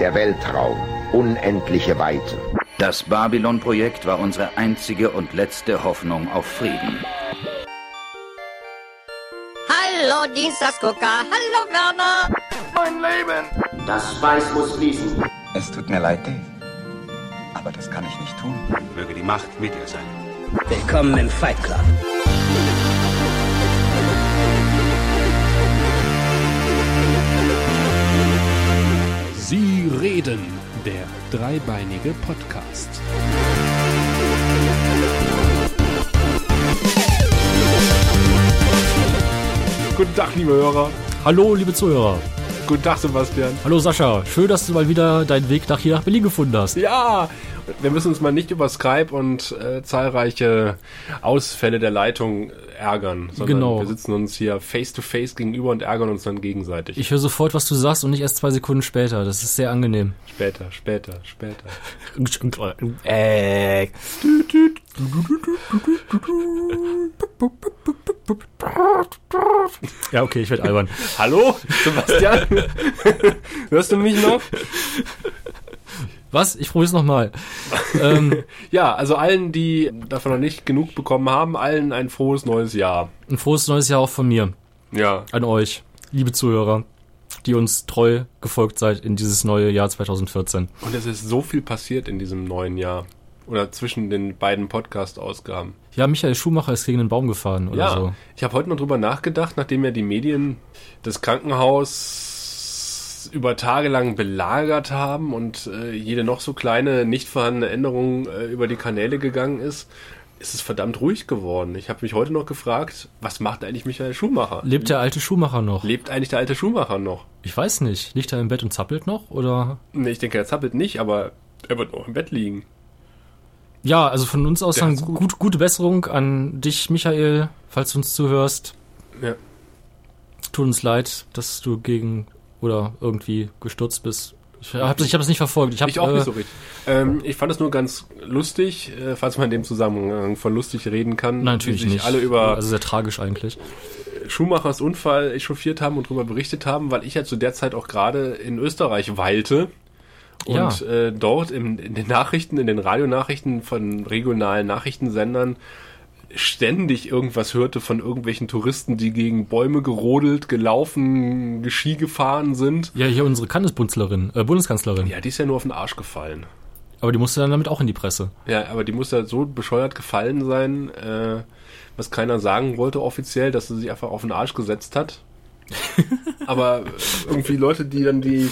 der Weltraum, unendliche Weiten. Das Babylon-Projekt war unsere einzige und letzte Hoffnung auf Frieden. Hallo Dienstagsgucker, hallo Werner. Mein Leben. Das Weiß muss fließen. Es tut mir leid, Dave. Aber das kann ich nicht tun. Möge die Macht mit dir sein. Willkommen im Fight Club. Sie reden, der dreibeinige Podcast. Guten Tag, liebe Hörer. Hallo, liebe Zuhörer. Guten Tag, Sebastian. Hallo, Sascha. Schön, dass du mal wieder deinen Weg hier nach Berlin gefunden hast. Ja, wir müssen uns mal nicht über Skype und zahlreiche Ausfälle der Leitung ärgern, sondern wir sitzen uns hier face-to-face gegenüber und ärgern uns dann gegenseitig. Ich höre sofort, was du sagst und nicht erst 2 Sekunden später. Das ist sehr angenehm. Später. Ja, okay, ich werde albern. Hallo, Sebastian? Hörst du mich noch? Was? Ich probier's nochmal. Ja, also allen, die davon noch nicht genug bekommen haben, allen ein frohes neues Jahr. Ein frohes neues Jahr auch von mir. Ja. An euch, liebe Zuhörer, die uns treu gefolgt seid in dieses neue Jahr 2014. Und es ist so viel passiert in diesem neuen Jahr. Oder zwischen den beiden Podcast-Ausgaben. Ja, Michael Schumacher ist gegen einen Baum gefahren oder so. Ja, ich habe heute noch drüber nachgedacht, nachdem ja die Medien das Krankenhaus über Tage lang belagert haben und jede noch so kleine, nicht vorhandene Änderung über die Kanäle gegangen ist es verdammt ruhig geworden. Ich habe mich heute noch gefragt, was macht eigentlich Michael Schumacher? Lebt der alte Schumacher noch? Lebt eigentlich der alte Schumacher noch? Ich weiß nicht. Liegt er im Bett und zappelt noch, oder? Nee, ich denke, er zappelt nicht, aber er wird noch im Bett liegen. Ja, also von uns aus dann gute Besserung an dich, Michael, falls du uns zuhörst. Ja. Tut uns leid, dass du gegen oder irgendwie gestürzt bist. Ich hab das nicht verfolgt. Ich auch nicht so richtig. Ich fand es nur ganz lustig, falls man in dem Zusammenhang von lustig reden kann. Nein, natürlich nicht. Alle über also sehr tragisch eigentlich. Schumachers Unfall echauffiert haben und darüber berichtet haben, weil ich ja zu der Zeit auch gerade in Österreich weilte. Und dort in den Nachrichten, in den Radionachrichten von regionalen Nachrichtensendern ständig irgendwas hörte von irgendwelchen Touristen, die gegen Bäume gerodelt, gelaufen, Ski gefahren sind. Ja, hier unsere Bundeskanzlerin. Ja, die ist ja nur auf den Arsch gefallen. Aber die musste dann damit auch in die Presse. Ja, aber die muss ja so bescheuert gefallen sein, was keiner sagen wollte offiziell, dass sie sich einfach auf den Arsch gesetzt hat. Aber irgendwie Leute, die dann die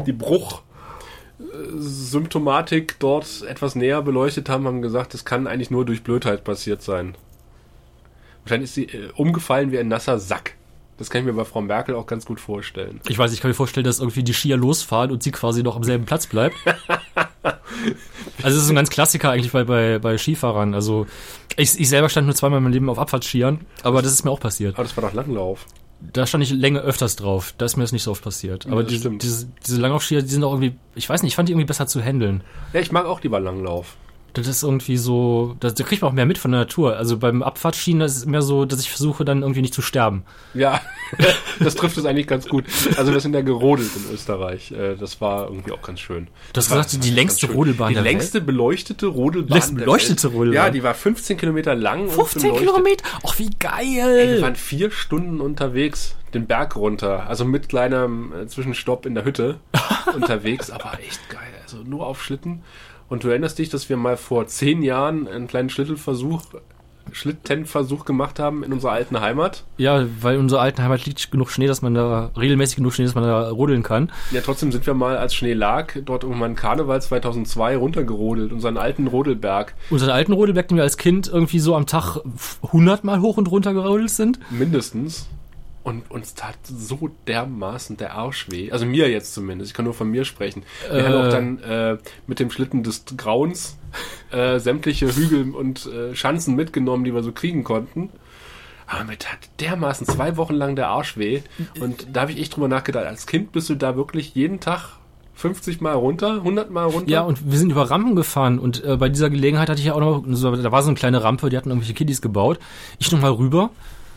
Symptomatik dort etwas näher beleuchtet haben gesagt, das kann eigentlich nur durch Blödheit passiert sein. Wahrscheinlich ist sie umgefallen wie ein nasser Sack. Das kann ich mir bei Frau Merkel auch ganz gut vorstellen. Ich weiß, ich kann mir vorstellen, dass irgendwie die Skier losfahren und sie quasi noch am selben Platz bleibt. Also es ist ein ganz Klassiker eigentlich bei Skifahrern. Also ich selber stand nur 2-mal in meinem Leben auf Abfahrtsskiern, aber das ist mir auch passiert. Aber das war doch Langlauf. Da stand ich länger öfters drauf. Da ist mir das nicht so oft passiert. Aber diese Langlaufskier, die sind auch irgendwie, ich weiß nicht, ich fand die irgendwie besser zu handeln. Ja, ich mag auch lieber Langlauf. Das ist irgendwie so, da kriegt man auch mehr mit von der Natur. Also beim Abfahrtsschienen, das ist mehr so, dass ich versuche dann irgendwie nicht zu sterben. Ja, das trifft es eigentlich ganz gut. Also wir sind ja gerodelt in Österreich. Das war irgendwie auch ganz schön. Du hast gesagt, die längste Rodelbahn der Welt? Die längste beleuchtete Rodelbahn der Welt. Ja, die war 15 Kilometer lang. 15 Kilometer? Ach, wie geil! Ey, wir waren 4 Stunden unterwegs, den Berg runter. Also mit kleinem Zwischenstopp in der Hütte unterwegs. Aber echt geil. Also nur auf Schlitten. Und du erinnerst dich, dass wir mal vor 10 Jahren einen kleinen Schlittenversuch gemacht haben in unserer alten Heimat? Ja, weil in unserer alten Heimat liegt regelmäßig genug Schnee, dass man da rodeln kann. Ja, trotzdem sind wir mal, als Schnee lag, dort irgendwann Karneval 2002 runtergerodelt, unseren alten Rodelberg. Unseren alten Rodelberg, den wir als Kind irgendwie so am Tag 100 Mal hoch und runter gerodelt sind? Mindestens. Und uns tat so dermaßen der Arsch weh. Also mir jetzt zumindest. Ich kann nur von mir sprechen. Wir haben auch dann mit dem Schlitten des Grauens sämtliche Hügel und Schanzen mitgenommen, die wir so kriegen konnten. Aber mir tat dermaßen 2 Wochen lang der Arsch weh. Und da habe ich echt drüber nachgedacht. Als Kind bist du da wirklich jeden Tag 50 Mal runter, 100 Mal runter. Ja, und wir sind über Rampen gefahren. Und bei dieser Gelegenheit hatte ich ja auch noch, da war so eine kleine Rampe, die hatten irgendwelche Kiddies gebaut. Ich nochmal rüber.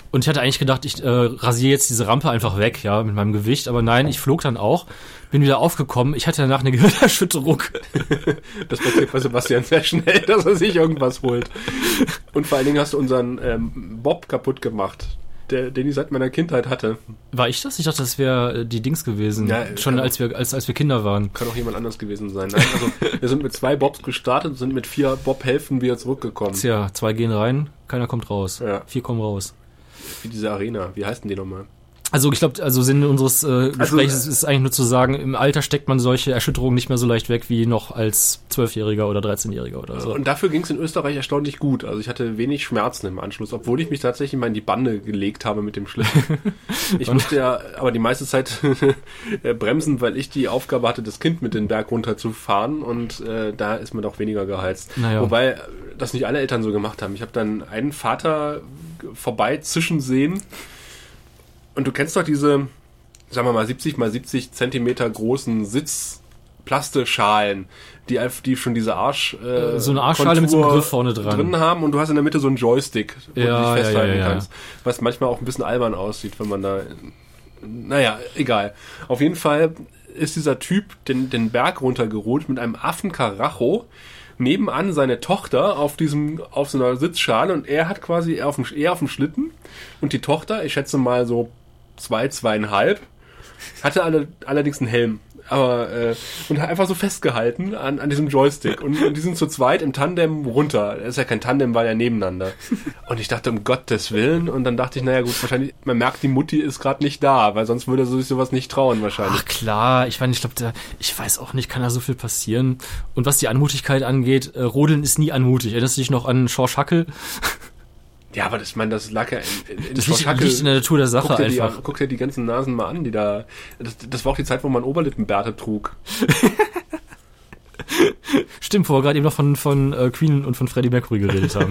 Und ich hatte eigentlich gedacht, ich rasiere jetzt diese Rampe einfach weg, ja, mit meinem Gewicht. Aber nein, ich flog dann auch, bin wieder aufgekommen. Ich hatte danach eine Gehirnerschütterung. Das passiert bei Sebastian sehr schnell, dass er sich irgendwas holt. Und vor allen Dingen hast du unseren Bob kaputt gemacht, den ich seit meiner Kindheit hatte. War ich das? Ich dachte, das wäre die Dings gewesen. Ja, schon als wir Kinder waren. Kann auch jemand anders gewesen sein. Nein, also wir sind mit 2 Bobs gestartet und sind mit 4 Bob-Hälften wieder zurückgekommen. Tja, 2 gehen rein, keiner kommt raus. Ja. 4 kommen raus. Wie diese Arena. Wie heißt denn die nochmal? Also ich glaube, Sinn unseres Gesprächs ist eigentlich nur zu sagen, im Alter steckt man solche Erschütterungen nicht mehr so leicht weg wie noch als 12-Jähriger oder 13-Jähriger oder so. Und dafür ging es in Österreich erstaunlich gut. Also ich hatte wenig Schmerzen im Anschluss, obwohl ich mich tatsächlich mal in die Bande gelegt habe mit dem Schlitten. Ich musste ja aber die meiste Zeit bremsen, weil ich die Aufgabe hatte, das Kind mit den Berg runter zu fahren und da ist man doch weniger geheizt. Naja. Wobei das nicht alle Eltern so gemacht haben. Ich habe dann einen Vater vorbei zischen sehen. Und du kennst doch diese, sagen wir mal, 70 mal 70 Zentimeter großen Sitzplasteschalen, die schon diese so eine Arschschale mit so einem Griff vorne drin haben und du hast in der Mitte so einen Joystick, wo du dich festhalten ja. kannst. Was manchmal auch ein bisschen albern aussieht, wenn man da... Naja, egal. Auf jeden Fall ist dieser Typ den Berg runtergerutscht mit einem Affenkaracho, nebenan seine Tochter auf so einer Sitzschale und er hat quasi eher auf dem Schlitten und die Tochter, ich schätze mal so 2,5, hatte allerdings einen Helm, aber und hat einfach so festgehalten an diesem Joystick und die sind zu zweit im Tandem runter. Das ist ja kein Tandem, war ja nebeneinander. Und ich dachte, um Gottes Willen, und dann dachte ich, naja gut, wahrscheinlich, man merkt, die Mutti ist gerade nicht da, weil sonst würde er sich sowas nicht trauen wahrscheinlich. Ach klar, ich weiß auch nicht, kann da so viel passieren. Und was die Anmutigkeit angeht, Rodeln ist nie anmutig. Erinnerst du dich noch an Schorsch Hackel? Ja, aber das lag ja in das liegt in der Natur der Sache einfach. Guck dir die ganzen Nasen mal an, die da... Das war auch die Zeit, wo man Oberlippenbärte trug. Stimmt, wo wir gerade eben noch von Queen und von Freddie Mercury geredet haben.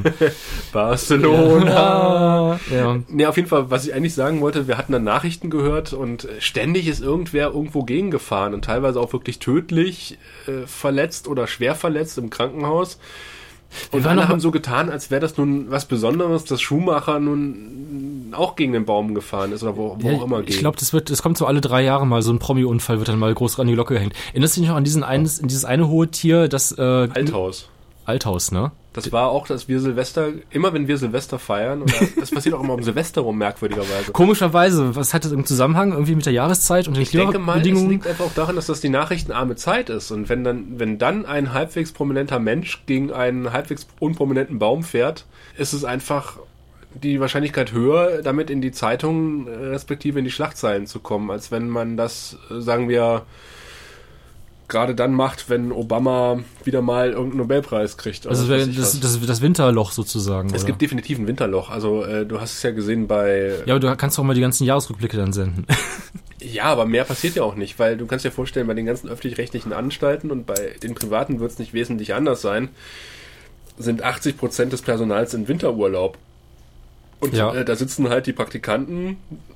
Barcelona! Ja. Nee, auf jeden Fall, was ich eigentlich sagen wollte, wir hatten dann Nachrichten gehört und ständig ist irgendwer irgendwo gegengefahren und teilweise auch wirklich tödlich verletzt oder schwer verletzt im Krankenhaus. Und alle haben so getan, als wäre das nun was Besonderes, dass Schumacher nun auch gegen den Baum gefahren ist oder wo auch immer geht. Ich glaube, das kommt so alle 3 Jahre mal, so ein Promi-Unfall wird dann mal groß an die Glocke gehängt. Erinnerst du dich noch an dieses eine hohe Tier, das... Althaus, ne? Das war auch, dass wir immer wenn wir Silvester feiern, oder das passiert auch immer um Silvester rum, merkwürdigerweise. Komischerweise, was hat das im Zusammenhang irgendwie mit der Jahreszeit und den Klimabedingungen? Ich denke mal, es liegt einfach auch daran, dass das die nachrichtenarme Zeit ist. Und wenn dann ein halbwegs prominenter Mensch gegen einen halbwegs unprominenten Baum fährt, ist es einfach die Wahrscheinlichkeit höher, damit in die Zeitungen respektive in die Schlagzeilen zu kommen, als wenn man das, sagen wir, gerade dann macht, wenn Obama wieder mal irgendeinen Nobelpreis kriegt. Also das Winterloch sozusagen. Es gibt definitiv ein Winterloch. Also du hast es ja gesehen bei... Ja, aber du kannst doch mal die ganzen Jahresrückblicke dann senden. Ja, aber mehr passiert ja auch nicht, weil du kannst dir vorstellen, bei den ganzen öffentlich-rechtlichen Anstalten und bei den privaten wird es nicht wesentlich anders sein, sind 80% des Personals in Winterurlaub. Und da sitzen halt die Praktikanten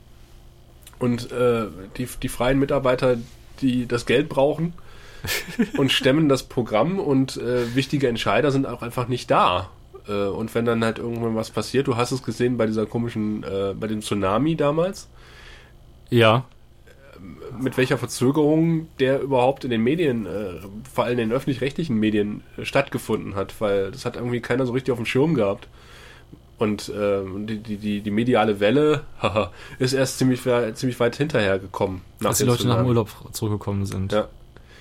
und die freien Mitarbeiter, die das Geld brauchen und stemmen das Programm und wichtige Entscheider sind auch einfach nicht da. Und wenn dann halt irgendwann was passiert, du hast es gesehen bei dieser komischen, bei dem Tsunami damals. Ja. Mit welcher Verzögerung der überhaupt in den Medien, vor allem in den öffentlich-rechtlichen Medien, stattgefunden hat, weil das hat irgendwie keiner so richtig auf dem Schirm gehabt. Und die mediale Welle ist erst ziemlich weit hinterher gekommen. Als die Leute nach dem Urlaub zurückgekommen sind. Ja.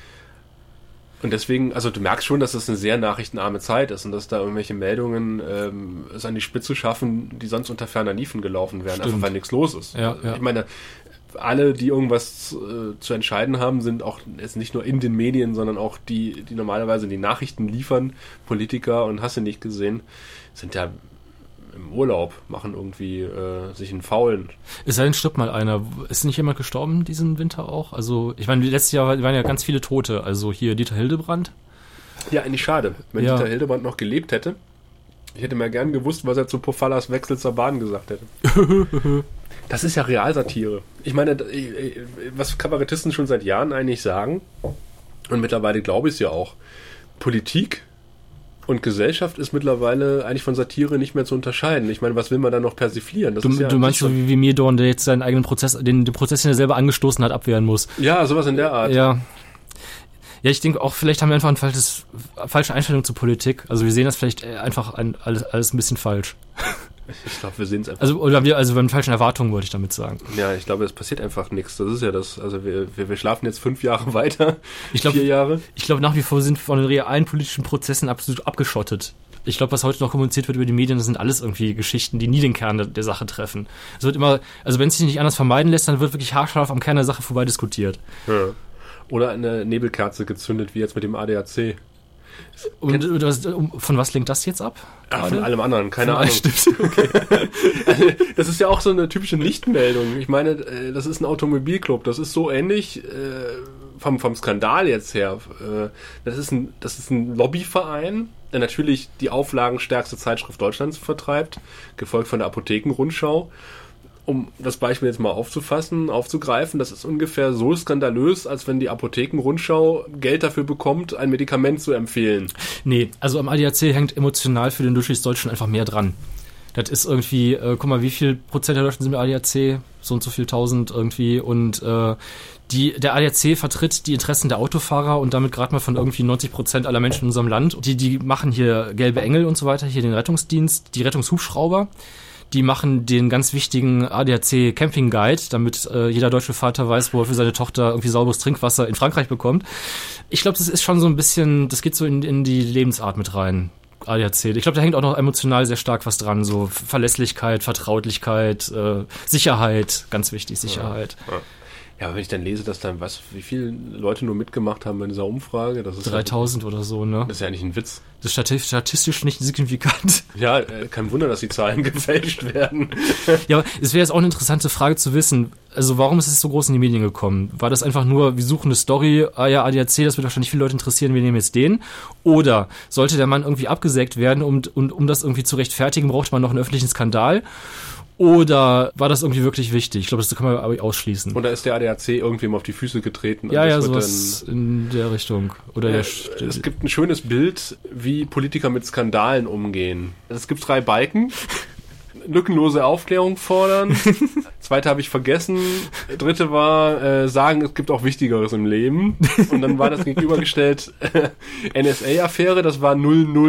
Und deswegen, also du merkst schon, dass das eine sehr nachrichtenarme Zeit ist und dass da irgendwelche Meldungen es an die Spitze schaffen, die sonst unter ferner Liefen gelaufen wären, einfach weil nichts los ist. Ja. Ich meine, alle, die irgendwas zu entscheiden haben, sind auch jetzt nicht nur in den Medien, sondern auch die normalerweise die Nachrichten liefern, Politiker und hast du nicht gesehen, sind ja im Urlaub, machen irgendwie sich einen Faulen. Es sei denn, stirbt mal einer. Ist nicht jemand gestorben diesen Winter auch? Also, ich meine, letztes Jahr waren ja ganz viele Tote. Also hier Dieter Hildebrand. Ja, eigentlich schade. Wenn Dieter Hildebrand noch gelebt hätte, ich hätte mal gern gewusst, was er zu Pofallas Wechsel zur Bahn gesagt hätte. Das ist ja Realsatire. Ich meine, was Kabarettisten schon seit Jahren eigentlich sagen, und mittlerweile glaube ich es ja auch, Politik Und Gesellschaft ist mittlerweile eigentlich von Satire nicht mehr zu unterscheiden. Ich meine, was will man da noch persiflieren? Das Du meinst so wie Mirdorn, der jetzt seinen eigenen Prozess, den Prozess, den er selber angestoßen hat, abwehren muss. Ja, sowas in der Art. Ja. Ja, ich denke auch, vielleicht haben wir einfach eine falsche Einstellung zur Politik. Also wir sehen das vielleicht einfach alles ein bisschen falsch. Ich glaube, wir sehen es einfach. Also wir haben falschen Erwartungen, wollte ich damit sagen. Ja, ich glaube, es passiert einfach nichts. Das ist ja das. Also wir schlafen jetzt 5 Jahre weiter. 4 Jahre. Ich glaube, nach wie vor sind von den realen politischen Prozessen absolut abgeschottet. Ich glaube, was heute noch kommuniziert wird über die Medien, das sind alles irgendwie Geschichten, die nie den Kern der Sache treffen. Es wird immer, also wenn es sich nicht anders vermeiden lässt, dann wird wirklich haarscharf am Kern der Sache vorbei diskutiert. Ja. Oder eine Nebelkerze gezündet, wie jetzt mit dem ADAC. Und von was lenkt das jetzt ab? Ach, von allem anderen, keine Ahnung. Stimmt. Okay. Das ist ja auch so eine typische Nichtmeldung. Ich meine, das ist ein Automobilclub. Das ist so ähnlich vom Skandal jetzt her. Das ist ein Lobbyverein, der natürlich die auflagenstärkste Zeitschrift Deutschlands vertreibt, gefolgt von der Apothekenrundschau. Um das Beispiel jetzt mal aufzugreifen, das ist ungefähr so skandalös, als wenn die Apothekenrundschau Geld dafür bekommt, ein Medikament zu empfehlen. Nee, also am ADAC hängt emotional für den Durchschnittsdeutschen einfach mehr dran. Das ist irgendwie, guck mal, wie viel Prozent der Deutschen sind im ADAC? So und so viel 1000 irgendwie. Und der ADAC vertritt die Interessen der Autofahrer und damit gerade mal von irgendwie 90% aller Menschen in unserem Land. Die machen hier gelbe Engel und so weiter, hier den Rettungsdienst, die Rettungshubschrauber. Die machen den ganz wichtigen ADAC Camping Guide, damit jeder deutsche Vater weiß, wo er für seine Tochter irgendwie sauberes Trinkwasser in Frankreich bekommt. Ich glaube, das ist schon so ein bisschen, das geht so in die Lebensart mit rein, ADAC. Ich glaube, da hängt auch noch emotional sehr stark was dran, so Verlässlichkeit, Vertraulichkeit, Sicherheit, ganz wichtig, Sicherheit. Ja, aber wenn ich dann lese, dass dann wie viele Leute nur mitgemacht haben bei dieser Umfrage, das ist 3000 oder so, ne? Das ist ja eigentlich ein Witz. Das ist statistisch nicht signifikant. Ja, kein Wunder, dass die Zahlen gefälscht werden. Ja, aber es wäre jetzt auch eine interessante Frage zu wissen, also warum ist es so groß in die Medien gekommen? War das einfach nur, wir suchen eine Story, ja, ADAC, das wird wahrscheinlich viele Leute interessieren, wir nehmen jetzt den? Oder sollte der Mann irgendwie abgesägt werden und um das irgendwie zu rechtfertigen, braucht man noch einen öffentlichen Skandal? Oder war das irgendwie wirklich wichtig? Ich glaube, das kann man aber ausschließen. Oder ist der ADAC irgendwem auf die Füße getreten? Ja, sowas in der Richtung. Oder es gibt ein schönes Bild, wie Politiker mit Skandalen umgehen. Es gibt 3 Balken. Lückenlose Aufklärung fordern. 2. habe ich vergessen. 3. war sagen, es gibt auch Wichtigeres im Leben. Und dann war das gegenübergestellt NSA-Affäre, das war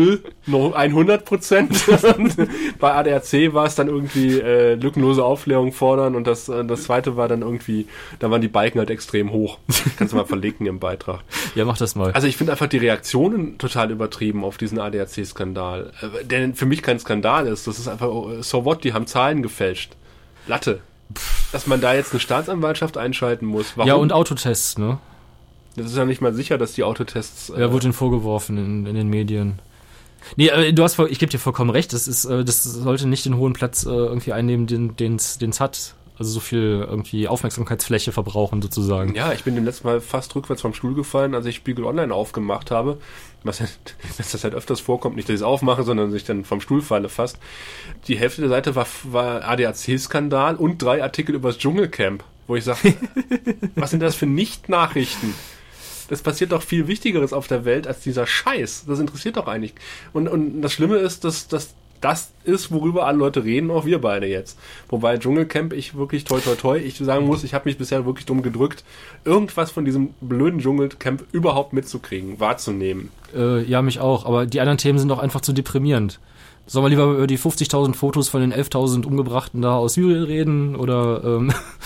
100%. Bei ADAC war es dann irgendwie lückenlose Aufklärung fordern und das 2. war dann irgendwie, da waren die Balken halt extrem hoch. Kannst du mal verlinken im Beitrag. Ja, mach das mal. Also ich finde einfach die Reaktionen total übertrieben auf diesen ADAC-Skandal. Der für mich kein Skandal ist. Das ist einfach so what, die haben Zahlen gefälscht. Latte. Dass man da jetzt eine Staatsanwaltschaft einschalten muss. Warum? Ja, und Autotests, ne? Das ist ja nicht mal sicher, dass die Autotests... Ja, wurde ihnen vorgeworfen in den Medien. Nee, ich gebe dir vollkommen recht, das sollte nicht den hohen Platz irgendwie einnehmen, den es hat. Also so viel irgendwie Aufmerksamkeitsfläche verbrauchen sozusagen. Ja, ich bin dem letzten Mal fast rückwärts vom Stuhl gefallen, als ich Spiegel Online aufgemacht habe. Dass das halt öfters vorkommt, nicht, dass ich es aufmache, sondern dass ich dann vom Stuhl falle fast. Die Hälfte der Seite war ADAC-Skandal und 3 Artikel über das Dschungelcamp, wo ich sage, was sind das für Nicht-Nachrichten? Das passiert doch viel Wichtigeres auf der Welt als dieser Scheiß. Das interessiert doch eigentlich. Und das Schlimme ist, dass das ist, worüber alle Leute reden, auch wir beide jetzt. Wobei Dschungelcamp, ich wirklich toi, ich sagen muss, ich habe mich bisher wirklich drum gedrückt, irgendwas von diesem blöden Dschungelcamp überhaupt mitzukriegen, wahrzunehmen. Ja, mich auch, aber die anderen Themen sind doch einfach zu deprimierend. Sollen wir lieber über die 50.000 Fotos von den 11.000 Umgebrachten da aus Syrien reden? Oder,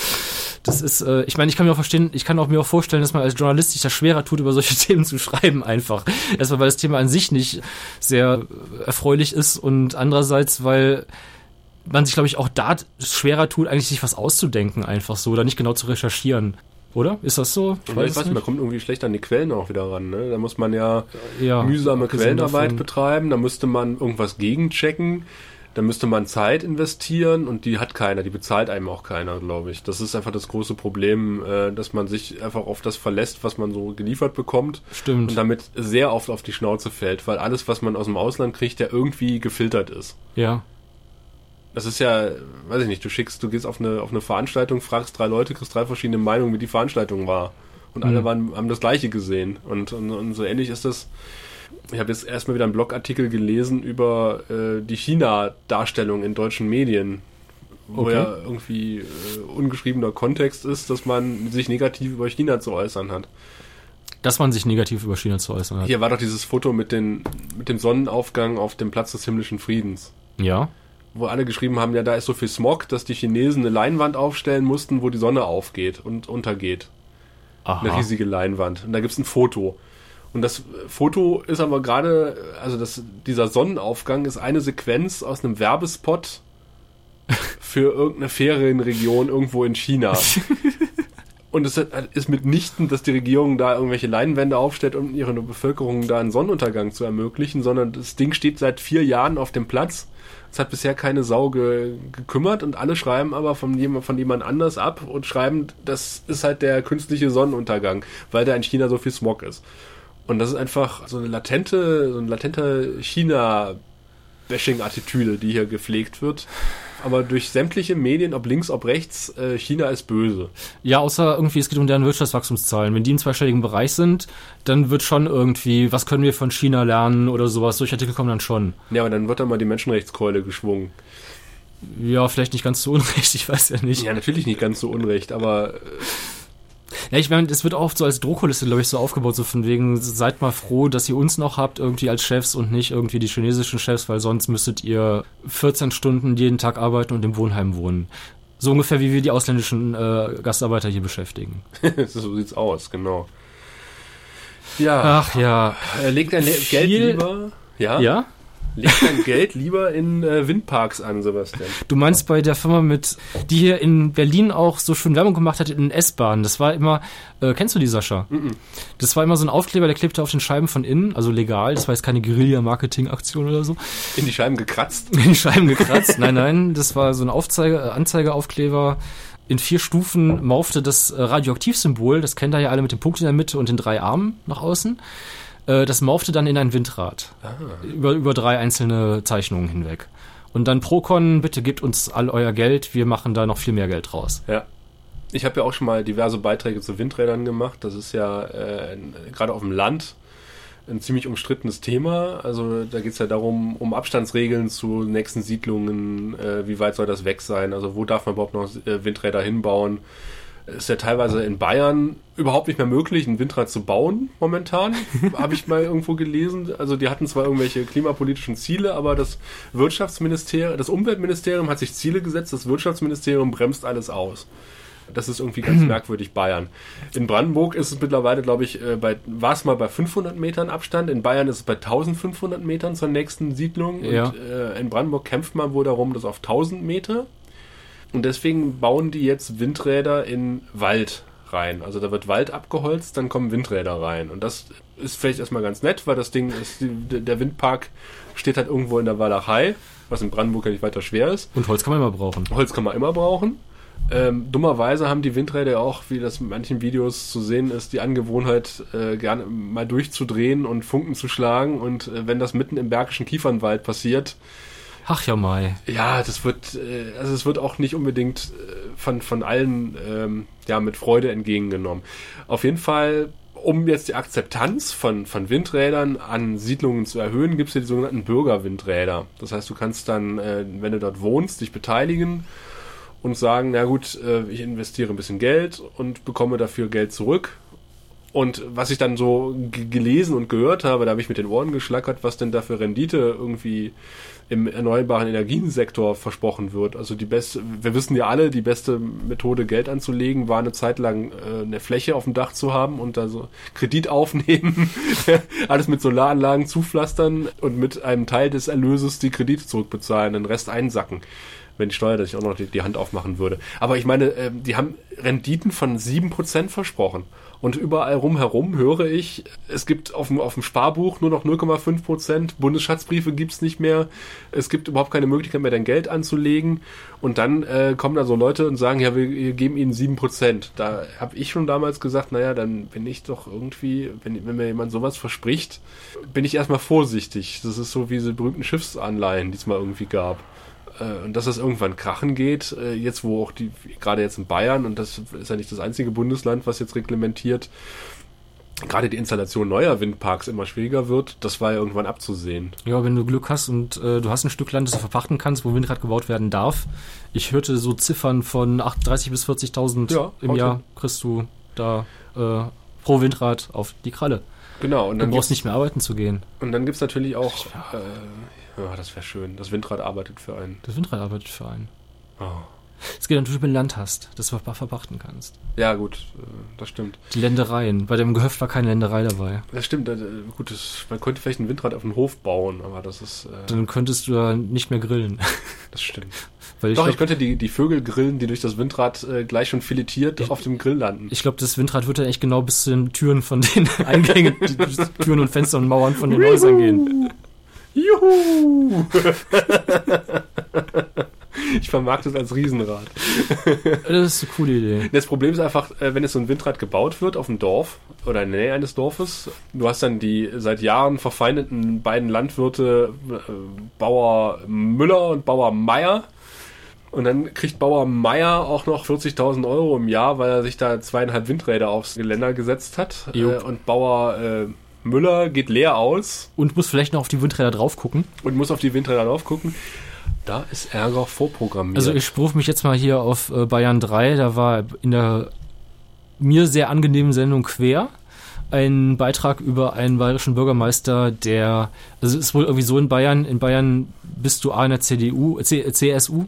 das ist, ich meine, ich kann mir auch vorstellen, dass man als Journalist sich das schwerer tut, über solche Themen zu schreiben einfach. Erstmal, weil das Thema an sich nicht sehr erfreulich ist und andererseits, weil man sich, glaube ich, auch da schwerer tut, eigentlich sich was auszudenken einfach so oder nicht genau zu recherchieren. Oder? Ist das so? Ich weiß nicht, man kommt irgendwie schlecht an die Quellen auch wieder ran. Ne? Da muss man ja mühsame Quellenarbeit betreiben, da müsste man irgendwas gegenchecken. Da müsste man Zeit investieren und die hat keiner, die bezahlt einem auch keiner, glaube ich. Das ist einfach das große Problem, dass man sich einfach auf das verlässt, was man so geliefert bekommt. Stimmt. Und damit sehr oft auf die Schnauze fällt, weil alles, was man aus dem Ausland kriegt, ja irgendwie gefiltert ist. Ja. Das ist ja, weiß ich nicht, du gehst auf eine Veranstaltung, fragst 3 Leute, kriegst 3 verschiedene Meinungen, wie die Veranstaltung war. Und alle haben das Gleiche gesehen. Und so ähnlich ist das Ich habe jetzt erstmal wieder einen Blogartikel gelesen über die China-Darstellung in deutschen Medien, wo ja irgendwie ungeschriebener Kontext ist, dass man sich negativ über China zu äußern hat. Dass man sich negativ über China zu äußern hat. Hier war doch dieses Foto mit dem Sonnenaufgang auf dem Platz des himmlischen Friedens. Ja. Wo alle geschrieben haben, ja, da ist so viel Smog, dass die Chinesen eine Leinwand aufstellen mussten, wo die Sonne aufgeht und untergeht. Aha. Eine riesige Leinwand. Und da gibt's ein Foto. Und das Foto ist aber gerade, also dieser Sonnenaufgang ist eine Sequenz aus einem Werbespot für irgendeine Ferienregion irgendwo in China. Und es ist mitnichten, dass die Regierung da irgendwelche Leinwände aufstellt, um ihrer Bevölkerung da einen Sonnenuntergang zu ermöglichen, sondern das Ding steht seit 4 Jahren auf dem Platz. Es hat bisher keine Sau gekümmert und alle schreiben aber von jemand anders ab und schreiben, das ist halt der künstliche Sonnenuntergang, weil da in China so viel Smog ist. Und das ist einfach so eine latente China-Bashing-Attitüde, die hier gepflegt wird. Aber durch sämtliche Medien, ob links, ob rechts, China ist böse. Ja, außer irgendwie, es geht um deren Wirtschaftswachstumszahlen. Wenn die im zweistelligen Bereich sind, dann wird schon irgendwie, was können wir von China lernen oder sowas. Solche Artikel kommen dann schon. Ja, aber dann wird dann mal die Menschenrechtskeule geschwungen. Ja, vielleicht nicht ganz so unrecht, ich weiß ja nicht. Ja, natürlich nicht ganz so unrecht, aber... Ja, ich meine, es wird oft so als Drohkulisse, glaube ich, so aufgebaut, so von wegen, seid mal froh, dass ihr uns noch habt, irgendwie als Chefs und nicht irgendwie die chinesischen Chefs, weil sonst müsstet ihr 14 Stunden jeden Tag arbeiten und im Wohnheim wohnen. So ungefähr, wie wir die ausländischen Gastarbeiter hier beschäftigen. So sieht's aus, genau. Ja. Ach ja. Legt dein Geld lieber... Ja? Ja? Legt dein Geld lieber in Windparks an, Sebastian. Du meinst bei der Firma die hier in Berlin auch so schön Werbung gemacht hat in S-Bahnen. Das war immer, kennst du die, Sascha? Das war immer so ein Aufkleber, der klebte auf den Scheiben von innen, also legal. Das war jetzt keine Guerilla-Marketing-Aktion oder so. In die Scheiben gekratzt? In die Scheiben gekratzt? Nein, das war so ein Anzeigeaufkleber. In 4 Stufen maufte das Radioaktivsymbol, das kennt ihr ja alle mit dem Punkt in der Mitte und den 3 Armen nach außen. Das maufte dann in ein Windrad. Über 3 einzelne Zeichnungen hinweg. Und dann Procon, bitte gebt uns all euer Geld, wir machen da noch viel mehr Geld raus. Ja. Ich habe ja auch schon mal diverse Beiträge zu Windrädern gemacht. Das ist ja gerade auf dem Land ein ziemlich umstrittenes Thema. Also da geht es ja darum, um Abstandsregeln zu nächsten Siedlungen. Wie weit soll das weg sein? Also wo darf man überhaupt noch Windräder hinbauen? Ist ja teilweise in Bayern überhaupt nicht mehr möglich, ein Windrad zu bauen momentan, habe ich mal irgendwo gelesen. Also die hatten zwar irgendwelche klimapolitischen Ziele, aber das Umweltministerium hat sich Ziele gesetzt, das Wirtschaftsministerium bremst alles aus. Das ist irgendwie ganz merkwürdig, Bayern. In Brandenburg ist es mittlerweile, glaube ich, war es mal bei 500 Metern Abstand, in Bayern ist es bei 1500 Metern zur nächsten Siedlung. Ja. Und in Brandenburg kämpft man wohl darum, das auf 1000 Meter. Und deswegen bauen die jetzt Windräder in Wald rein. Also da wird Wald abgeholzt, dann kommen Windräder rein. Und das ist vielleicht erstmal ganz nett, weil das Ding ist, der Windpark steht halt irgendwo in der Walachei, was in Brandenburg ja nicht weiter schwer ist. Und Holz kann man immer brauchen. Holz kann man immer brauchen. Dummerweise haben die Windräder ja auch, wie das in manchen Videos zu sehen ist, die Angewohnheit, gerne mal durchzudrehen und Funken zu schlagen. Und wenn das mitten im Bergischen Kiefernwald passiert, ach ja, Mai. Ja, es wird auch nicht unbedingt von allen mit Freude entgegengenommen. Auf jeden Fall, um jetzt die Akzeptanz von Windrädern an Siedlungen zu erhöhen, gibt es ja die sogenannten Bürgerwindräder. Das heißt, du kannst dann, wenn du dort wohnst, dich beteiligen und sagen, na gut, ich investiere ein bisschen Geld und bekomme dafür Geld zurück. Und was ich dann so gelesen und gehört habe, da habe ich mit den Ohren geschlackert, was denn da für Rendite irgendwie im erneuerbaren Energiensektor versprochen wird. Also wir wissen ja alle, die beste Methode, Geld anzulegen, war eine Zeit lang eine Fläche auf dem Dach zu haben und da so Kredit aufnehmen, alles mit Solaranlagen zupflastern und mit einem Teil des Erlöses die Kredite zurückbezahlen, den Rest einsacken. Wenn die Steuer sich auch noch die Hand aufmachen würde. Aber ich meine, die haben Renditen von 7% versprochen. Und überall rumherum höre ich, es gibt auf dem Sparbuch nur noch 0,5%, Bundesschatzbriefe gibt's nicht mehr, es gibt überhaupt keine Möglichkeit mehr, dein Geld anzulegen. Und dann kommen da so Leute und sagen, ja, wir geben ihnen 7%. Da habe ich schon damals gesagt, naja, dann bin ich doch irgendwie, wenn mir jemand sowas verspricht, bin ich erstmal vorsichtig. Das ist so wie diese berühmten Schiffsanleihen, die es mal irgendwie gab. Und dass das irgendwann krachen geht, jetzt wo auch gerade jetzt in Bayern, und das ist ja nicht das einzige Bundesland, was jetzt reglementiert, gerade die Installation neuer Windparks immer schwieriger wird, das war ja irgendwann abzusehen. Ja, wenn du Glück hast und du hast ein Stück Land, das du verpachten kannst, wo Windrad gebaut werden darf. Ich hörte so Ziffern von 38.000 bis 40.000 im Jahr kriegst du da pro Windrad auf die Kralle. Genau. Und dann du brauchst nicht mehr arbeiten zu gehen. Und dann gibt's natürlich auch, das wäre schön, das Windrad arbeitet für einen. Das Windrad arbeitet für einen. Oh. Es geht natürlich, wenn du Land hast, das du verpachten kannst. Ja, gut, das stimmt. Die Ländereien. Bei dem Gehöft war keine Länderei dabei. Das stimmt. Gut, man könnte vielleicht ein Windrad auf den Hof bauen, aber das ist... Dann könntest du da nicht mehr grillen. Das stimmt. Weil ich könnte die Vögel grillen, die durch das Windrad gleich schon filetiert auf dem Grill landen. Ich glaube, das Windrad wird dann echt genau bis zu den Türen von den Eingängen, die Türen und Fenster und Mauern von den Häusern gehen. Juhu! Ich vermarkte es als Riesenrad. Das ist eine coole Idee. Das Problem ist einfach, wenn jetzt so ein Windrad gebaut wird auf dem Dorf oder in der Nähe eines Dorfes, du hast dann die seit Jahren verfeindeten beiden Landwirte, Bauer Müller und Bauer Meier. Und dann kriegt Bauer Meier auch noch 40.000 € im Jahr, weil er sich da 2,5 Windräder aufs Geländer gesetzt hat. Und Bauer Müller geht leer aus. Und muss vielleicht noch auf die Windräder drauf gucken. Da ist Ärger vorprogrammiert. Also ich berufe mich jetzt mal hier auf Bayern 3. Da war in der mir sehr angenehmen Sendung Quer ein Beitrag über einen bayerischen Bürgermeister, also es ist wohl irgendwie so in Bayern bist du A in der CSU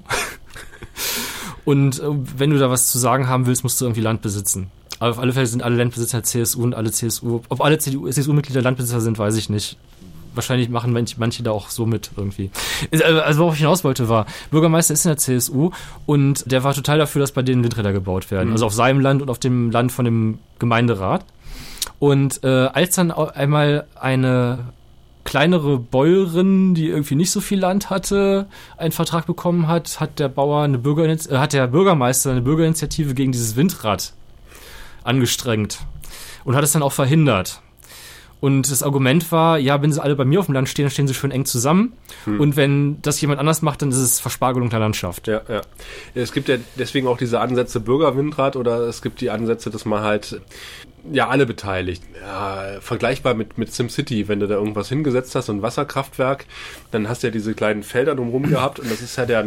und wenn du da was zu sagen haben willst, musst du irgendwie Land besitzen. Aber auf alle Fälle sind alle Landbesitzer CSU und alle CSU, ob alle CSU-Mitglieder Landbesitzer sind, weiß ich nicht. Wahrscheinlich machen manche da auch so mit irgendwie. Also worauf ich hinaus wollte war, Bürgermeister ist in der CSU und der war total dafür, dass bei denen Windräder gebaut werden. Also auf seinem Land und auf dem Land von dem Gemeinderat. Und als dann einmal eine kleinere Bäuerin, die irgendwie nicht so viel Land hatte, einen Vertrag bekommen hat, hat der Bürgermeister eine Bürgerinitiative gegen dieses Windrad angestrengt und hat es dann auch verhindert. Und das Argument war, ja, wenn sie alle bei mir auf dem Land stehen, dann stehen sie schön eng zusammen. Und wenn das jemand anders macht, dann ist es Verspargelung der Landschaft. Ja. Es gibt ja deswegen auch diese Ansätze Bürgerwindrad oder es gibt die Ansätze, dass man halt alle beteiligt. Ja, vergleichbar mit SimCity, wenn du da irgendwas hingesetzt hast, so ein Wasserkraftwerk, dann hast du ja diese kleinen Felder drumherum gehabt und das ist ja der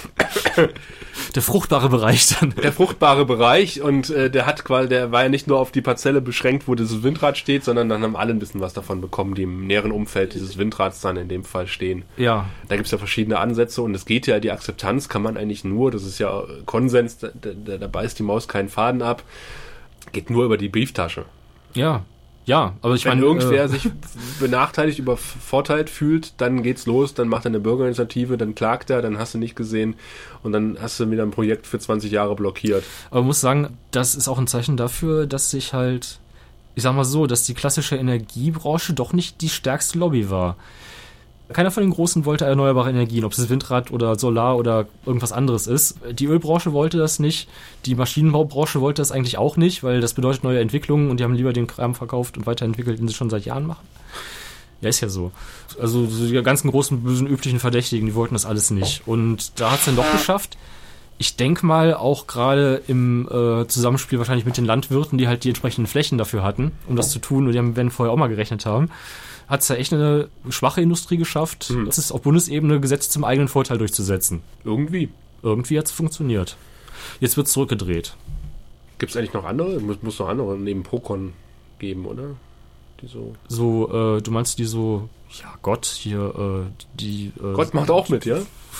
fruchtbare Bereich dann. Der fruchtbare Bereich und der war ja nicht nur auf die Parzelle beschränkt, wo dieses Windrad steht, sondern dann haben alle ein bisschen was davon bekommen, die im näheren Umfeld dieses Windrads dann in dem Fall stehen. Ja. Da gibt es ja verschiedene Ansätze und es geht ja, die Akzeptanz kann man eigentlich nur, das ist ja Konsens, da beißt die Maus keinen Faden ab, geht nur über die Brieftasche. Ja, aber ich meine... Wenn irgendwer sich benachteiligt, übervorteilt fühlt, dann geht's los, dann macht er eine Bürgerinitiative, dann klagt er, dann hast du nicht gesehen und dann hast du wieder ein Projekt für 20 Jahre blockiert. Aber man muss sagen, das ist auch ein Zeichen dafür, dass sich halt, ich sag mal so, dass die klassische Energiebranche doch nicht die stärkste Lobby war. Keiner von den Großen wollte erneuerbare Energien, ob es Windrad oder Solar oder irgendwas anderes ist. Die Ölbranche wollte das nicht, die Maschinenbaubranche wollte das eigentlich auch nicht, weil das bedeutet neue Entwicklungen und die haben lieber den Kram verkauft und weiterentwickelt, den sie schon seit Jahren machen. Ja, ist ja so. Also die ganzen großen, bösen, üblichen Verdächtigen, die wollten das alles nicht. Und da hat es dann doch geschafft. Ich denke mal, auch gerade im Zusammenspiel wahrscheinlich mit den Landwirten, die halt die entsprechenden Flächen dafür hatten, um das zu tun, und die werden vorher auch mal gerechnet haben, hat es ja echt eine schwache Industrie geschafft, es ist auf Bundesebene Gesetze zum eigenen Vorteil durchzusetzen. Irgendwie hat es funktioniert. Jetzt wird es zurückgedreht. Gibt es eigentlich noch andere? Muss noch andere neben Procon geben, oder? Die du meinst die so, ja Gott, hier, Gott macht auch mit, ja?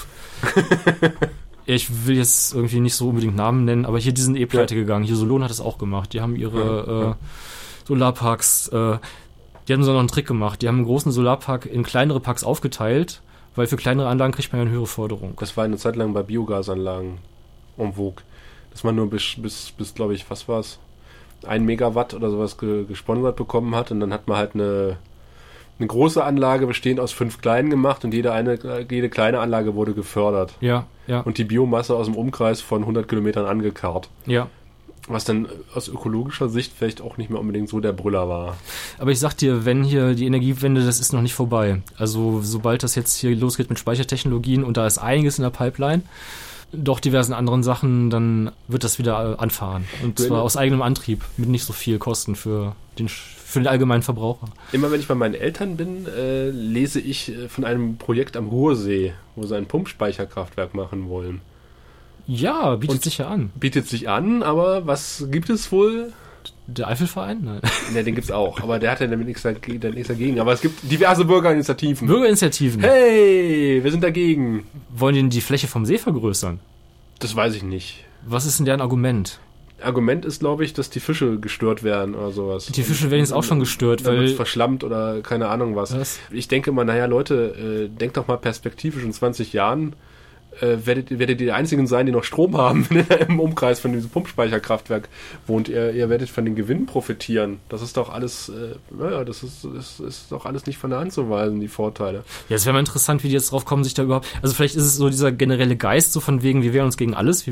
Ich will jetzt irgendwie nicht so unbedingt Namen nennen, aber hier, die sind pleite gegangen. Hier Solon hat es auch gemacht. Die haben ihre Solarparks, die haben so noch einen Trick gemacht. Die haben einen großen Solarpark in kleinere Parks aufgeteilt, weil für kleinere Anlagen kriegt man ja eine höhere Förderung. Das war eine Zeit lang bei Biogasanlagen en vogue. Dass man nur bis glaube ich, was war es, 1 Megawatt oder sowas gesponsert bekommen hat und dann hat man halt eine große Anlage bestehend aus 5 kleinen gemacht und jede kleine Anlage wurde gefördert. Ja. Und die Biomasse aus dem Umkreis von 100 Kilometern angekarrt. Ja. Was dann aus ökologischer Sicht vielleicht auch nicht mehr unbedingt so der Brüller war. Aber ich sag dir, wenn hier die Energiewende, das ist noch nicht vorbei. Also sobald das jetzt hier losgeht mit Speichertechnologien und da ist einiges in der Pipeline, doch diversen anderen Sachen, dann wird das wieder anfahren. Und zwar aus eigenem Antrieb, mit nicht so viel Kosten für den allgemeinen Verbraucher. Immer wenn ich bei meinen Eltern bin, lese ich von einem Projekt am Ruhrsee, wo sie ein Pumpspeicherkraftwerk machen wollen. Ja, bietet sich ja an. Bietet sich an, aber was gibt es wohl? Der Eifelverein? Nein. Ne, den gibt's auch, aber der hat ja damit nichts dagegen. Aber es gibt diverse Bürgerinitiativen. Hey, wir sind dagegen. Wollen die Fläche vom See vergrößern? Das weiß ich nicht. Was ist denn deren Argument? Argument ist, glaube ich, dass die Fische gestört werden oder sowas. Die Fische werden jetzt auch schon gestört, weil... verschlammt oder keine Ahnung was. Ich denke mal, naja, Leute, denkt doch mal perspektivisch in 20 Jahren, werdet ihr die Einzigen sein, die noch Strom haben, wenn ihr im Umkreis von diesem Pumpspeicherkraftwerk wohnt. Ihr werdet von den Gewinnen profitieren. Das ist doch alles, das ist doch alles nicht von der Hand zu weisen, die Vorteile. Ja, es wäre mal interessant, wie die jetzt drauf kommen, sich da überhaupt... Also vielleicht ist es so dieser generelle Geist, so von wegen, wir wehren uns gegen alles.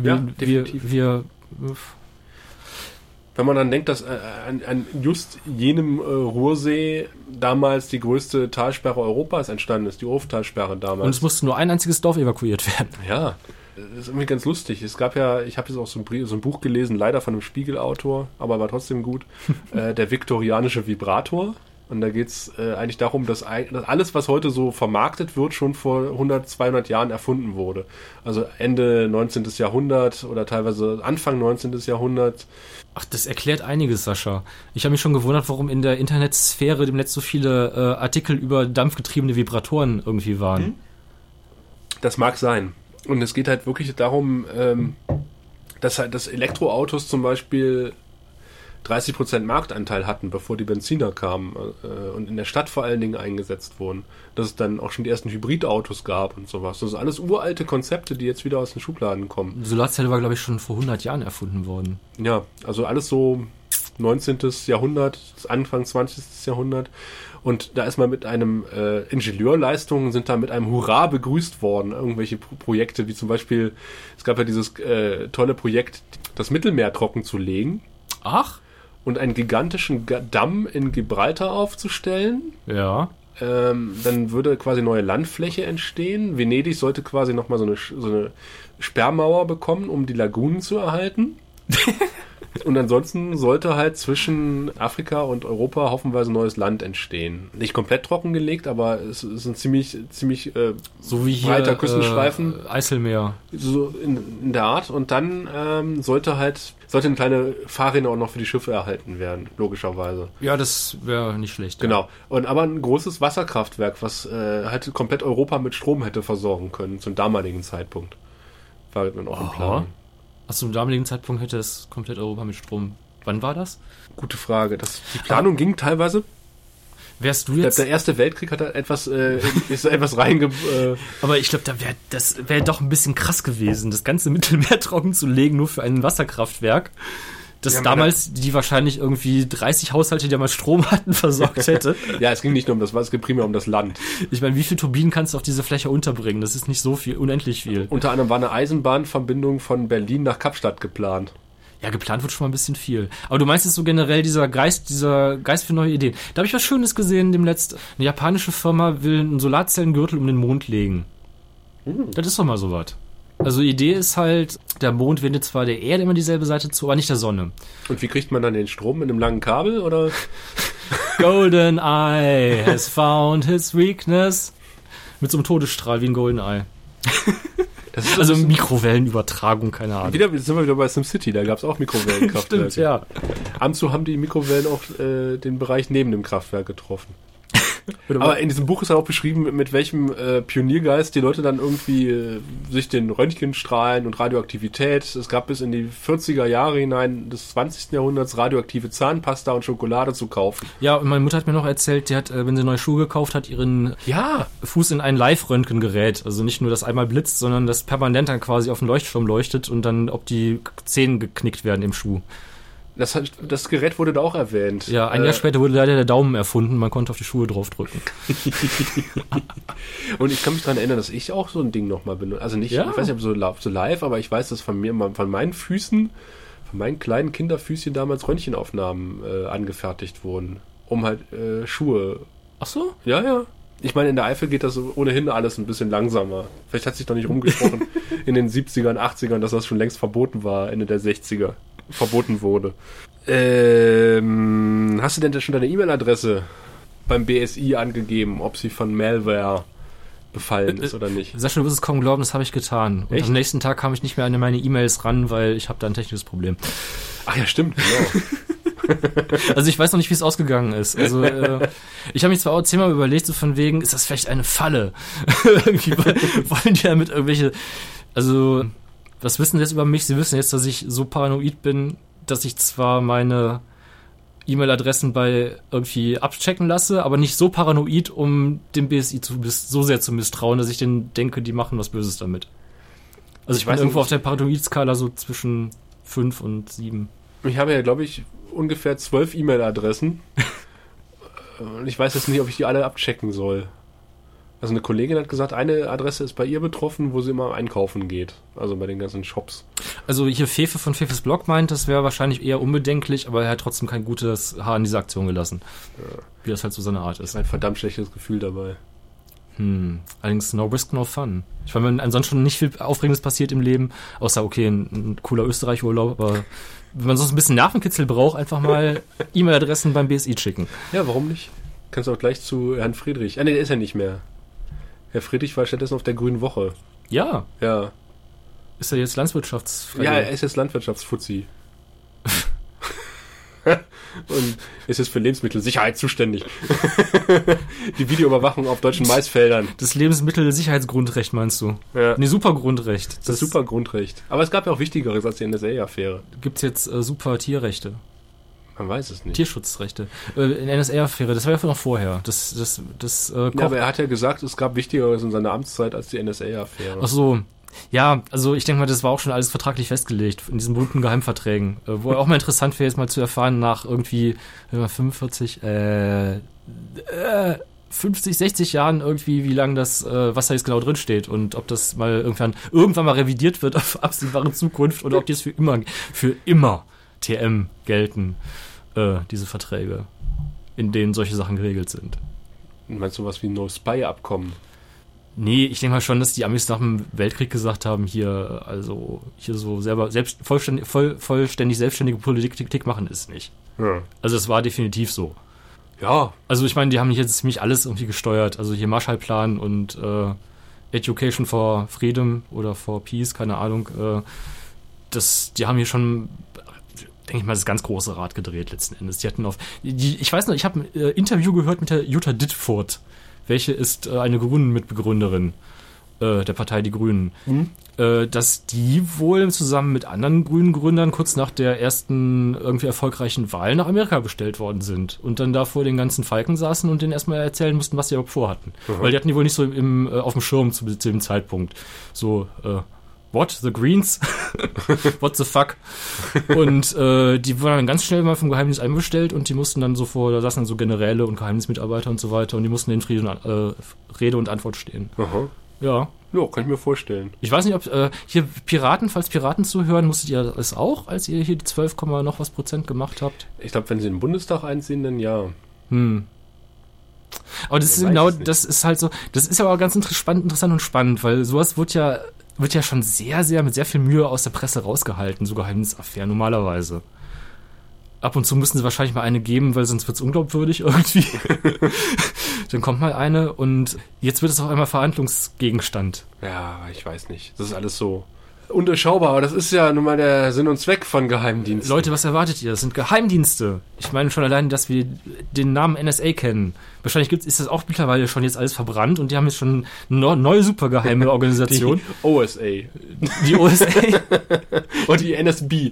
Wenn man dann denkt, dass an just jenem Ruhrsee damals die größte Talsperre Europas entstanden ist, die Urftalsperre damals. Und es musste nur ein einziges Dorf evakuiert werden. Ja, das ist irgendwie ganz lustig. Es gab ja, ich habe jetzt auch so ein Buch gelesen, leider von einem Spiegelautor, aber war trotzdem gut, der viktorianische Vibrator. Und da geht es eigentlich darum, dass alles, was heute so vermarktet wird, schon vor 100, 200 Jahren erfunden wurde. Also Ende 19. Jahrhundert oder teilweise Anfang 19. Jahrhundert. Ach, das erklärt einiges, Sascha. Ich habe mich schon gewundert, warum in der Internetsphäre demnächst so viele Artikel über dampfgetriebene Vibratoren irgendwie waren. Das mag sein. Und es geht halt wirklich darum, dass Elektroautos zum Beispiel 30% Marktanteil hatten, bevor die Benziner kamen und in der Stadt vor allen Dingen eingesetzt wurden. Dass es dann auch schon die ersten Hybridautos gab und sowas. Das sind alles uralte Konzepte, die jetzt wieder aus den Schubladen kommen. Die Solarzelle war, glaube ich, schon vor 100 Jahren erfunden worden. Ja, also alles so 19. Jahrhundert, Anfang 20. Jahrhundert. Und da ist man mit einem Ingenieurleistungen sind da mit einem Hurra begrüßt worden. Irgendwelche Projekte, wie zum Beispiel, es gab ja dieses tolle Projekt, das Mittelmeer trocken zu legen. Ach? Und einen gigantischen Damm in Gibraltar aufzustellen. Ja. Dann würde quasi neue Landfläche entstehen. Venedig sollte quasi nochmal so eine Sperrmauer bekommen, um die Lagunen zu erhalten. Und ansonsten sollte halt zwischen Afrika und Europa hoffenweise neues Land entstehen. Nicht komplett trockengelegt, aber es ist ein ziemlich so wie hier, breiter Küstenstreifen. Eiselmeer. So in der Art. Und dann sollte eine kleine Fahrrinne auch noch für die Schiffe erhalten werden, logischerweise. Ja, das wäre nicht schlecht. Genau. Und aber ein großes Wasserkraftwerk, was halt komplett Europa mit Strom hätte versorgen können, zum damaligen Zeitpunkt. War dann auch im Plan. Zum damaligen Zeitpunkt hätte es komplett Europa mit Strom. Wann war das? Gute Frage. Die Planung ging teilweise. Wärst du jetzt? Der Erste Weltkrieg hat da etwas Aber ich glaube, das wäre doch ein bisschen krass gewesen, das ganze Mittelmeer trocken zu legen, nur für ein Wasserkraftwerk. Das damals die wahrscheinlich irgendwie 30 Haushalte, die ja mal Strom hatten, versorgt hätte. Ja, es ging nicht nur um das Wasser, es ging primär um das Land. Ich meine, wie viele Turbinen kannst du auf diese Fläche unterbringen? Das ist nicht so viel, unendlich viel. Unter anderem war eine Eisenbahnverbindung von Berlin nach Kapstadt geplant. Ja, geplant wird schon mal ein bisschen viel. Aber du meinst jetzt so generell dieser Geist für neue Ideen. Da habe ich was Schönes gesehen demnächst. Eine japanische Firma will einen Solarzellengürtel um den Mond legen. Das ist doch mal so was. Also die Idee ist halt, der Mond wendet zwar der Erde immer dieselbe Seite zu, aber nicht der Sonne. Und wie kriegt man dann den Strom? Mit einem langen Kabel, oder? GoldenEye has found his weakness. Mit so einem Todesstrahl wie ein GoldenEye. Das ist also Mikrowellenübertragung, keine Ahnung. Sind wir wieder bei SimCity, da gab es auch Mikrowellenkraftwerke. Stimmt, ja. Amzu haben die Mikrowellen auch den Bereich neben dem Kraftwerk getroffen. Aber in diesem Buch ist auch beschrieben, mit welchem Pioniergeist die Leute dann irgendwie sich den Röntgenstrahlen und Radioaktivität, es gab bis in die 40er Jahre hinein des 20. Jahrhunderts radioaktive Zahnpasta und Schokolade zu kaufen. Ja, und meine Mutter hat mir noch erzählt, die hat, wenn sie neue Schuhe gekauft hat, ihren Fuß in ein Live-Röntgengerät. Also nicht nur das einmal blitzt, sondern das permanent dann quasi auf den Leuchtturm leuchtet und dann, ob die Zehen geknickt werden im Schuh. Das Gerät wurde da auch erwähnt. Ja, ein Jahr später wurde leider der Daumen erfunden, man konnte auf die Schuhe draufdrücken. Und ich kann mich daran erinnern, dass ich auch so ein Ding nochmal benutze. Also nicht, ich weiß nicht, ob so live, aber ich weiß, dass von meinen Füßen, von meinen kleinen Kinderfüßchen damals Röntgenaufnahmen angefertigt wurden, um halt Schuhe. Ach so? Ja. Ich meine, in der Eifel geht das ohnehin alles ein bisschen langsamer. Vielleicht hat sich doch nicht rumgesprochen in den 70ern, 80ern, dass das schon längst verboten war, Ende der 60er. Verboten wurde. Hast du denn schon deine E-Mail-Adresse beim BSI angegeben, ob sie von Malware befallen ist oder nicht? Sascha, du wirst es kaum glauben, das habe ich getan. Und am nächsten Tag kam ich nicht mehr an meine E-Mails ran, weil ich habe da ein technisches Problem. Ach ja, stimmt, genau. Also ich weiß noch nicht, wie es ausgegangen ist. Also ich habe mich zwar auch 10-mal überlegt, so von wegen, ist das vielleicht eine Falle? Irgendwie wollen die damit irgendwelche... Also, was wissen sie jetzt über mich? Sie wissen jetzt, dass ich so paranoid bin, dass ich zwar meine E-Mail-Adressen bei irgendwie abchecken lasse, aber nicht so paranoid, um dem BSI so sehr zu misstrauen, dass ich denen denke, die machen was Böses damit. Also ich bin irgendwo auf der Paranoid-Skala so zwischen 5 und 7. Ich habe ja, glaube ich, ungefähr 12 E-Mail-Adressen. Und ich weiß jetzt nicht, ob ich die alle abchecken soll. Also eine Kollegin hat gesagt, eine Adresse ist bei ihr betroffen, wo sie immer einkaufen geht. Also bei den ganzen Shops. Also hier Fefe von Fefes Blog meint, das wäre wahrscheinlich eher unbedenklich, aber er hat trotzdem kein gutes Haar in diese Aktion gelassen. Ja. Wie das halt so seine Art ist. Ein verdammt schlechtes Gefühl dabei. Allerdings no risk, no fun. Ich meine, wenn ansonsten schon nicht viel Aufregendes passiert im Leben, außer, okay, ein cooler Österreich-Urlaub, aber wenn man sonst ein bisschen Nervenkitzel braucht, einfach mal E-Mail-Adressen beim BSI schicken. Ja, warum nicht? Kannst du auch gleich zu Herrn Friedrich. Nee, der ist ja nicht mehr. Herr Friedrich war stattdessen auf der Grünen Woche. Ja. Ja. Ist er jetzt Landwirtschaftsfuzzi? Ja, er ist jetzt Landwirtschaftsfuzzi. Und ist jetzt für Lebensmittelsicherheit zuständig. Die Videoüberwachung auf deutschen Maisfeldern. Das Lebensmittelsicherheitsgrundrecht meinst du? Ja. Nee, Supergrundrecht. Das Supergrundrecht. Aber es gab ja auch Wichtigeres als die NSA-Affäre. Gibt's jetzt super Tierrechte? Man weiß es nicht. Tierschutzrechte. In der NSA-Affäre, das war ja noch vorher. Ja, aber er hat ja gesagt, es gab Wichtigeres in seiner Amtszeit als die NSA-Affäre. Ach so. Ja, also ich denke mal, das war auch schon alles vertraglich festgelegt in diesen berühmten Geheimverträgen. Wo auch mal interessant wäre, jetzt mal zu erfahren, nach irgendwie 50, 60 Jahren irgendwie, wie lange das, was da jetzt genau drin steht und ob das mal irgendwann mal revidiert wird auf absehbare Zukunft oder ob die jetzt für immer TM gelten, diese Verträge, in denen solche Sachen geregelt sind. Meinst du was wie ein No-Spy-Abkommen? Nee, ich denke mal schon, dass die Amis nach dem Weltkrieg gesagt haben, hier so vollständig selbstständige Politik machen ist nicht. Ja. Also es war definitiv so. Ja. Also ich meine, die haben hier jetzt ziemlich alles irgendwie gesteuert. Also hier Marshallplan und Education for Freedom oder for Peace, keine Ahnung. Die haben hier schon, denke ich mal, das ganz große Rad gedreht letzten Endes. Ich weiß noch, ich habe ein Interview gehört mit der Jutta Dittfurt. Welche ist eine Grünen-Mitbegründerin der Partei Die Grünen, dass die wohl zusammen mit anderen grünen Gründern kurz nach der ersten irgendwie erfolgreichen Wahl nach Amerika bestellt worden sind und dann da vor den ganzen Falken saßen und denen erstmal erzählen mussten, was sie überhaupt vorhatten. Weil die hatten die wohl nicht so auf dem Schirm zu dem Zeitpunkt. So, what? The Greens? What the fuck? Und die wurden dann ganz schnell mal vom Geheimdienst einbestellt und die mussten dann da saßen dann so Generäle und Geheimdienstmitarbeiter und so weiter und die mussten in Rede und Antwort stehen. Aha. Ja. Ja, kann ich mir vorstellen. Ich weiß nicht, ob hier falls Piraten zuhören, musstet ihr das auch, als ihr hier die 12, noch was % gemacht habt? Ich glaube, wenn sie in den Bundestag einziehen, dann ja. Aber das ist genau, das ist halt so, das ist ja aber ganz interessant und spannend, weil sowas wird ja schon sehr, sehr mit sehr viel Mühe aus der Presse rausgehalten, so Geheimnisaffären normalerweise. Ab und zu müssen sie wahrscheinlich mal eine geben, weil sonst wird es unglaubwürdig irgendwie. Dann kommt mal eine und jetzt wird es auf einmal Verhandlungsgegenstand. Ja, ich weiß nicht. Das ist alles so undurchschaubar, aber das ist ja nun mal der Sinn und Zweck von Geheimdiensten. Leute, was erwartet ihr? Das sind Geheimdienste. Ich meine schon allein, dass wir den Namen NSA kennen. Wahrscheinlich ist das auch mittlerweile schon jetzt alles verbrannt und die haben jetzt schon eine neue supergeheime Organisation. Die OSA. Die OSA. Und die NSB.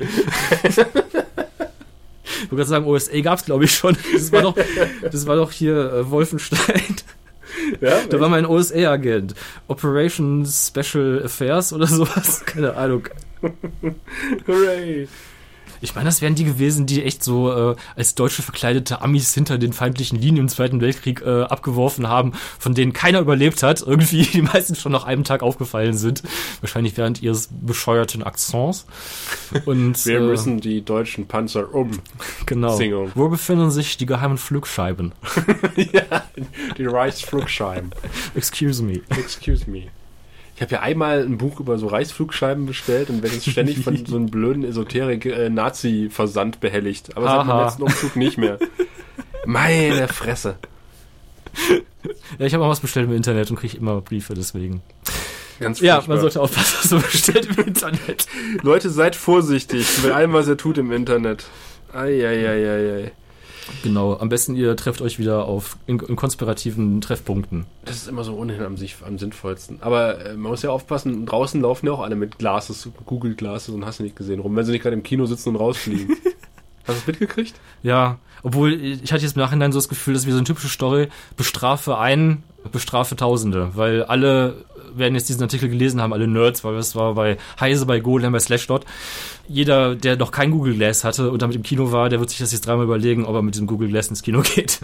Ich wollte gerade sagen, OSA gab es, glaube ich, schon. Das war doch hier Wolfenstein. Ja, da war mein OSA-Agent. Operation Special Affairs oder sowas. Keine Ahnung. Hooray. Ich meine, das wären die gewesen, die echt so als deutsche verkleidete Amis hinter den feindlichen Linien im Zweiten Weltkrieg abgeworfen haben, von denen keiner überlebt hat. Irgendwie die meisten schon nach einem Tag aufgefallen sind. Wahrscheinlich während ihres bescheuerten Akzents. Und, wir müssen die deutschen Panzer Genau. Singung. Wo befinden sich die geheimen Flugscheiben? Ja, Die Reichsflugscheiben. Excuse me. Ich habe ja einmal ein Buch über so Reichsflugscheiben bestellt und werde jetzt ständig von so einem blöden Esoterik-Nazi-Versand behelligt. Aber seit dem letzten Umzug nicht mehr. Meine Fresse. Ja, ich habe auch was bestellt im Internet und kriege immer Briefe, deswegen. Ganz furchtbar. Ja, man sollte aufpassen, was man bestellt im Internet. Leute, seid vorsichtig mit allem, was ihr tut im Internet. Eieieiei. Genau, am besten ihr trefft euch wieder in konspirativen Treffpunkten. Das ist immer so ohnehin am sinnvollsten. Aber man muss ja aufpassen, draußen laufen ja auch alle mit Glasses, Google Glasses und hast du nicht gesehen rum, wenn sie nicht gerade im Kino sitzen und rausfliegen. Hast du es mitgekriegt? Ja, obwohl ich hatte jetzt im Nachhinein so das Gefühl, dass wir so eine typische Story, bestrafe einen, bestrafe Tausende, weil alle werden jetzt diesen Artikel gelesen haben, alle Nerds, weil das war bei Heise, bei Golem, bei Slashdot. Jeder, der noch kein Google Glass hatte und damit im Kino war, der wird sich das jetzt dreimal überlegen, ob er mit diesem Google Glass ins Kino geht.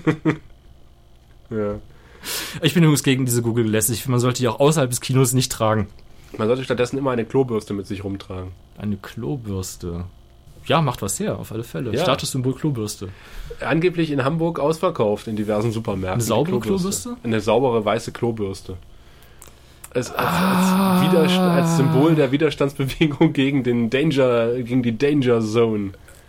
Ja. Ich bin übrigens gegen diese Google Glass. Ich finde, man sollte die auch außerhalb des Kinos nicht tragen. Man sollte stattdessen immer eine Klobürste mit sich rumtragen. Eine Klobürste. Ja, macht was her, auf alle Fälle. Ja. Statussymbol Klobürste. Angeblich in Hamburg ausverkauft in diversen Supermärkten. Eine saubere Klobürste? Eine saubere weiße Klobürste. Als Symbol der Widerstandsbewegung gegen die Danger Zone.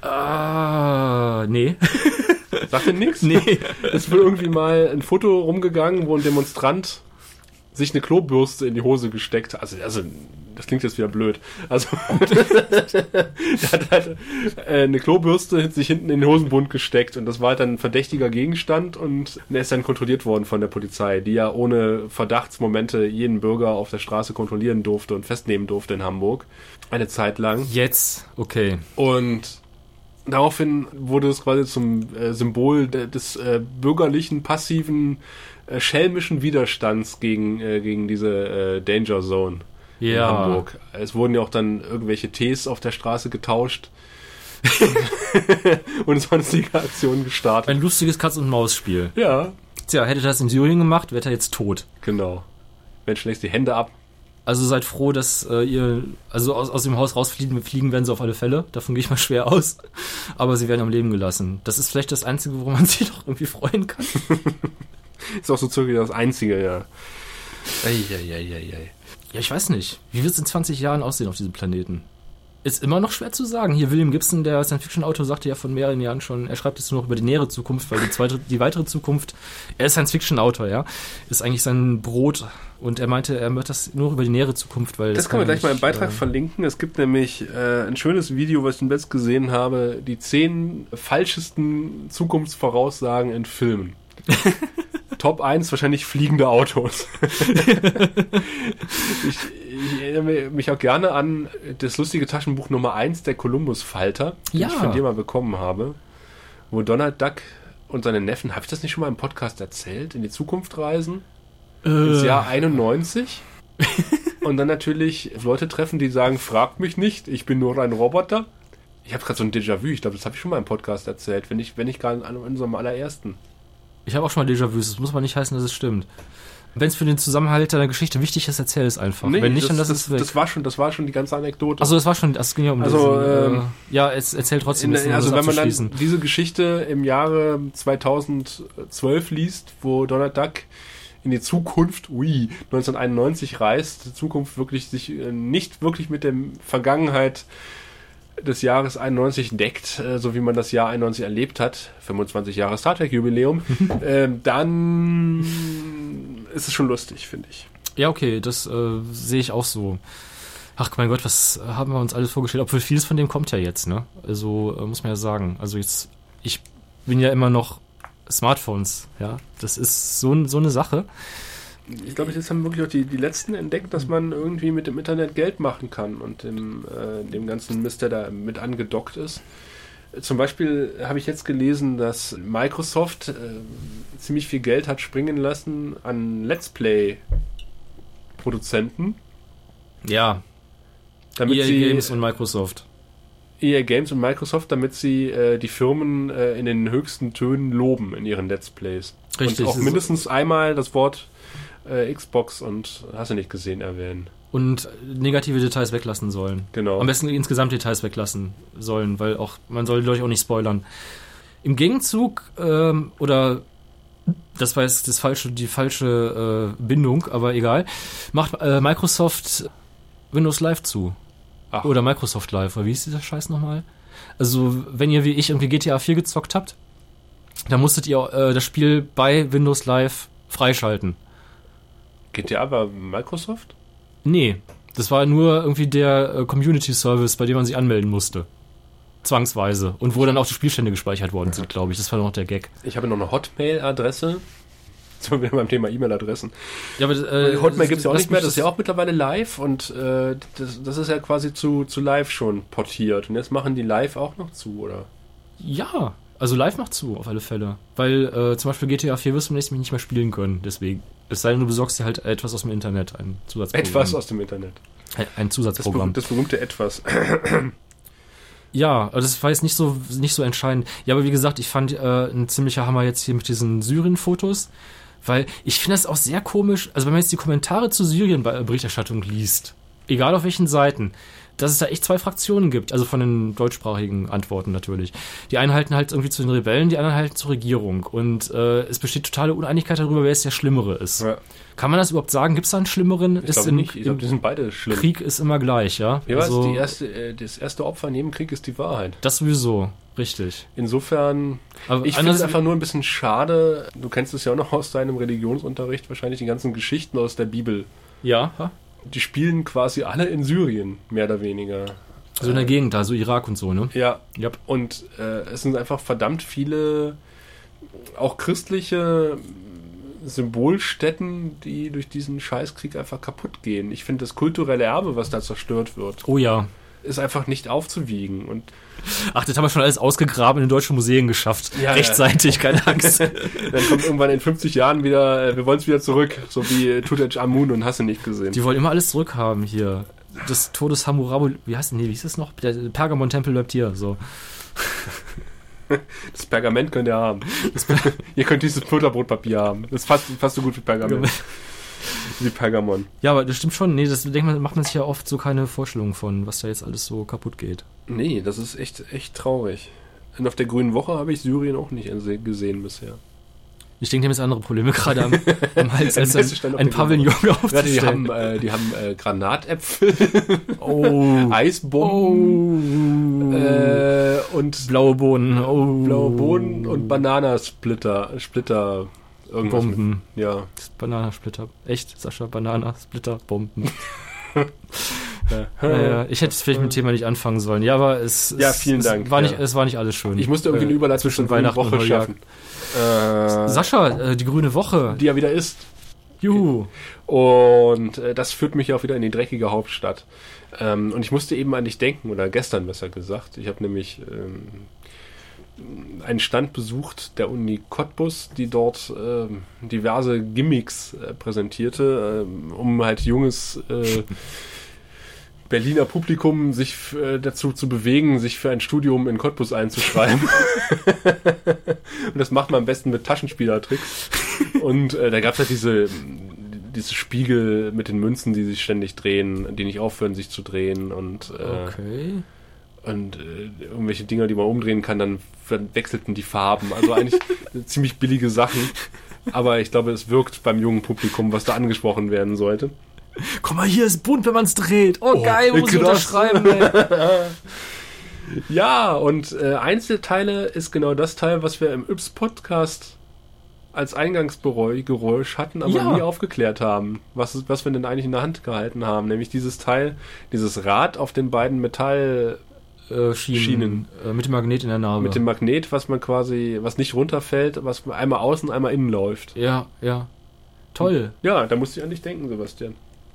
Nee. Sagt ihr nix? Nee. Es ist wohl irgendwie mal ein Foto rumgegangen, wo ein Demonstrant sich eine Klobürste in die Hose gesteckt hat. Also das klingt jetzt wieder blöd. Also der hat halt eine Klobürste sich hinten in den Hosenbund gesteckt und das war halt dann ein verdächtiger Gegenstand und er ist dann kontrolliert worden von der Polizei, die ja ohne Verdachtsmomente jeden Bürger auf der Straße kontrollieren durfte und festnehmen durfte in Hamburg. Eine Zeit lang. Jetzt? Okay. Und daraufhin wurde es quasi zum Symbol des bürgerlichen, passiven, schelmischen Widerstands gegen diese Danger Zone in Hamburg. Es wurden ja auch dann irgendwelche Tees auf der Straße getauscht. Und sonstige Aktionen gestartet. Ein lustiges Katz-und-Maus-Spiel. Ja. Tja, hätte das in Syrien gemacht, wäre er jetzt tot. Genau. Menschen legst die Hände ab. Also seid froh, dass ihr aus dem Haus fliegen werden sie auf alle Fälle. Davon gehe ich mal schwer aus. Aber sie werden am Leben gelassen. Das ist vielleicht das Einzige, worum man sich doch irgendwie freuen kann. Ist auch so circa das Einzige, ja. Ja, ich weiß nicht. Wie wird es in 20 Jahren aussehen auf diesem Planeten? Ist immer noch schwer zu sagen. Hier William Gibson, der Science-Fiction-Autor, sagte ja von mehreren Jahren schon, er schreibt jetzt nur noch über die nähere Zukunft, weil die weitere Zukunft, er ist Science-Fiction-Autor, ja, ist eigentlich sein Brot. Und er meinte, er wird das nur über die nähere Zukunft, weil das können wir gleich mal im Beitrag verlinken. Es gibt nämlich ein schönes Video, was ich im Netz gesehen habe, die 10 falschesten Zukunftsvoraussagen in Filmen. Top 1 wahrscheinlich fliegende Autos. Ich erinnere mich auch gerne an das lustige Taschenbuch Nummer 1, der Columbus-Falter, den ich von dir mal bekommen habe, wo Donald Duck und seine Neffen, habe ich das nicht schon mal im Podcast erzählt, in die Zukunft reisen? Ins Jahr 91? Und dann natürlich Leute treffen, die sagen, fragt mich nicht, ich bin nur ein Roboter. Ich habe gerade so ein Déjà-vu, ich glaube, das habe ich schon mal im Podcast erzählt, wenn nicht gar an unserem allerersten. Ich habe auch schon mal Déjà-vu, das muss aber nicht heißen, dass es stimmt. Wenn es für den Zusammenhalt deiner Geschichte wichtig ist, erzähl es einfach. Nee, wenn nicht, dann lass es weg. Das war schon die ganze Anekdote. Also das war schon, das ging ja um ja, erzähl trotzdem. Also wenn man dann diese Geschichte im Jahre 2012 liest, wo Donald Duck in die Zukunft, 1991 reist, die Zukunft wirklich sich nicht wirklich mit der Vergangenheit des Jahres 91 deckt, so wie man das Jahr 91 erlebt hat, 25 Jahre Star Trek Jubiläum, dann ist es schon lustig, finde ich. Ja, okay, das sehe ich auch so. Ach mein Gott, was haben wir uns alles vorgestellt? Obwohl vieles von dem kommt ja jetzt, ne? Also muss man ja sagen. Also jetzt, ich bin ja immer noch Smartphones, ja. Das ist so eine Sache. Ich glaube, jetzt haben wirklich auch die Letzten entdeckt, dass man irgendwie mit dem Internet Geld machen kann und dem ganzen Mist, der da mit angedockt ist. Zum Beispiel habe ich jetzt gelesen, dass Microsoft ziemlich viel Geld hat springen lassen an Let's Play-Produzenten. Ja. Damit EA Games und Microsoft. EA Games und Microsoft, damit sie die Firmen in den höchsten Tönen loben in ihren Let's Plays. Richtig. Und auch mindestens einmal das Wort Xbox und hast du nicht gesehen erwähnen. Und negative Details weglassen sollen. Genau. Am besten insgesamt Details weglassen sollen, weil auch man soll die Leute auch nicht spoilern. Im Gegenzug oder Das war jetzt die falsche Bindung, aber egal. Macht Microsoft Windows Live zu. Ach. Oder Microsoft Live, oder wie ist dieser Scheiß nochmal? Also, wenn ihr wie ich irgendwie GTA 4 gezockt habt, dann musstet ihr das Spiel bei Windows Live freischalten. GTA bei Microsoft? Nee, das war nur irgendwie der Community-Service, bei dem man sich anmelden musste. Zwangsweise. Und wo dann auch die Spielstände gespeichert worden sind, glaube ich. Das war noch der Gag. Ich habe noch eine Hotmail-Adresse. Jetzt sind wir beim Thema E-Mail-Adressen. Ja, aber Hotmail gibt es ja auch nicht mehr. Das ist ja auch mittlerweile live. Und das ist ja quasi zu live schon portiert. Und jetzt machen die live auch noch zu, oder? Ja, also live macht zu, auf alle Fälle. Weil zum Beispiel GTA 4 wirst du nächstes Mal nicht mehr spielen können. Deswegen. Es sei denn, du besorgst dir halt etwas aus dem Internet. Ein Zusatzprogramm. Etwas aus dem Internet. Ein Zusatzprogramm. Das berühmte Etwas. Ja, das war jetzt nicht so entscheidend. Ja, aber wie gesagt, ich fand ein ziemlicher Hammer jetzt hier mit diesen Syrien-Fotos, weil ich finde das auch sehr komisch, also wenn man jetzt die Kommentare zur Syrien-Berichterstattung liest, egal auf welchen Seiten, dass es da echt zwei Fraktionen gibt, also von den deutschsprachigen Antworten natürlich. Die einen halten halt irgendwie zu den Rebellen, die anderen halten zur Regierung. Und es besteht totale Uneinigkeit darüber, wer jetzt der Schlimmere ist. Ja. Kann man das überhaupt sagen? Gibt es da einen Schlimmeren? Ich glaube nicht. Ich glaube, die sind beide schlimm. Krieg ist immer gleich, ja? Ja, also, das erste Opfer in jedem Krieg ist die Wahrheit. Das sowieso, richtig. Insofern, ich finde es einfach nur ein bisschen schade. Du kennst es ja auch noch aus deinem Religionsunterricht, wahrscheinlich die ganzen Geschichten aus der Bibel. Ja. Die spielen quasi alle in Syrien, mehr oder weniger. Also in der Gegend, also Irak und so, ne? Ja. Yep. Und es sind einfach verdammt viele, auch christliche Symbolstätten, die durch diesen Scheißkrieg einfach kaputt gehen. Ich finde, das kulturelle Erbe, was da zerstört wird, oh ja, ist einfach nicht aufzuwiegen. Und ach, das haben wir schon alles ausgegraben in den deutschen Museen geschafft. Ja, rechtzeitig, keine Angst. Dann kommt irgendwann in 50 Jahren wieder, wir wollen es wieder zurück, so wie Tutanchamun und hast du nicht gesehen. Die wollen immer alles zurückhaben hier. Das Todes Hammurabi, wie hieß es noch? Der Pergamon-Tempel bleibt hier, so. Das Pergament könnt ihr haben. Ihr könnt dieses Butterbrotpapier haben. Das ist fast so gut wie Pergament. Wie Pergamon. Ja, aber das stimmt schon. Nee, das macht man sich ja oft so keine Vorstellung von, was da jetzt alles so kaputt geht. Nee, das ist echt traurig. Und auf der Grünen Woche habe ich Syrien auch nicht gesehen bisher. Ich denke, die haben jetzt andere Probleme gerade am Hals, als ein Pavillon aufzustellen. Die haben Granatäpfel, Eisbomben und blaue Bohnen. Blaue Bohnen und Bananasplitter. Irgendwas Bomben. Ja. Bananasplitter. Echt, Sascha? Bananasplitter, Bomben. Ja, ich hätte vielleicht mit dem Thema nicht anfangen sollen. Ja, aber vielen Dank. Es war nicht alles schön. Ich musste irgendwie eine Überleitung zwischen Weihnachten Woche schaffen. Sascha, die Grüne Woche. Die ja wieder ist. Juhu. Und das führt mich auch wieder in die dreckige Hauptstadt. Und ich musste eben an dich denken, oder gestern besser gesagt. Ich habe nämlich einen Stand besucht der Uni Cottbus, die dort diverse Gimmicks präsentierte, um halt junges Berliner Publikum sich dazu zu bewegen, sich für ein Studium in Cottbus einzuschreiben. Und das macht man am besten mit Taschenspielertricks. Und da gab es halt diese Spiegel mit den Münzen, die sich ständig drehen, die nicht aufhören, sich zu drehen. Und irgendwelche Dinger, die man umdrehen kann, dann wechselten die Farben. Also eigentlich ziemlich billige Sachen. Aber ich glaube, es wirkt beim jungen Publikum, was da angesprochen werden sollte. Guck mal, hier ist bunt, wenn man es dreht. Oh, geil, muss ich unterschreiben, ey. Ja, und Einzelteile ist genau das Teil, was wir im Yps-Podcast als Eingangsgeräusch hatten, aber nie aufgeklärt haben, was wir denn eigentlich in der Hand gehalten haben. Nämlich dieses Teil, dieses Rad auf den beiden Metallschienen. Mit dem Magnet in der Narbe. Mit dem Magnet, was nicht runterfällt, was einmal außen, einmal innen läuft. Ja. Toll. Ja, da musste ich an dich denken, Sebastian.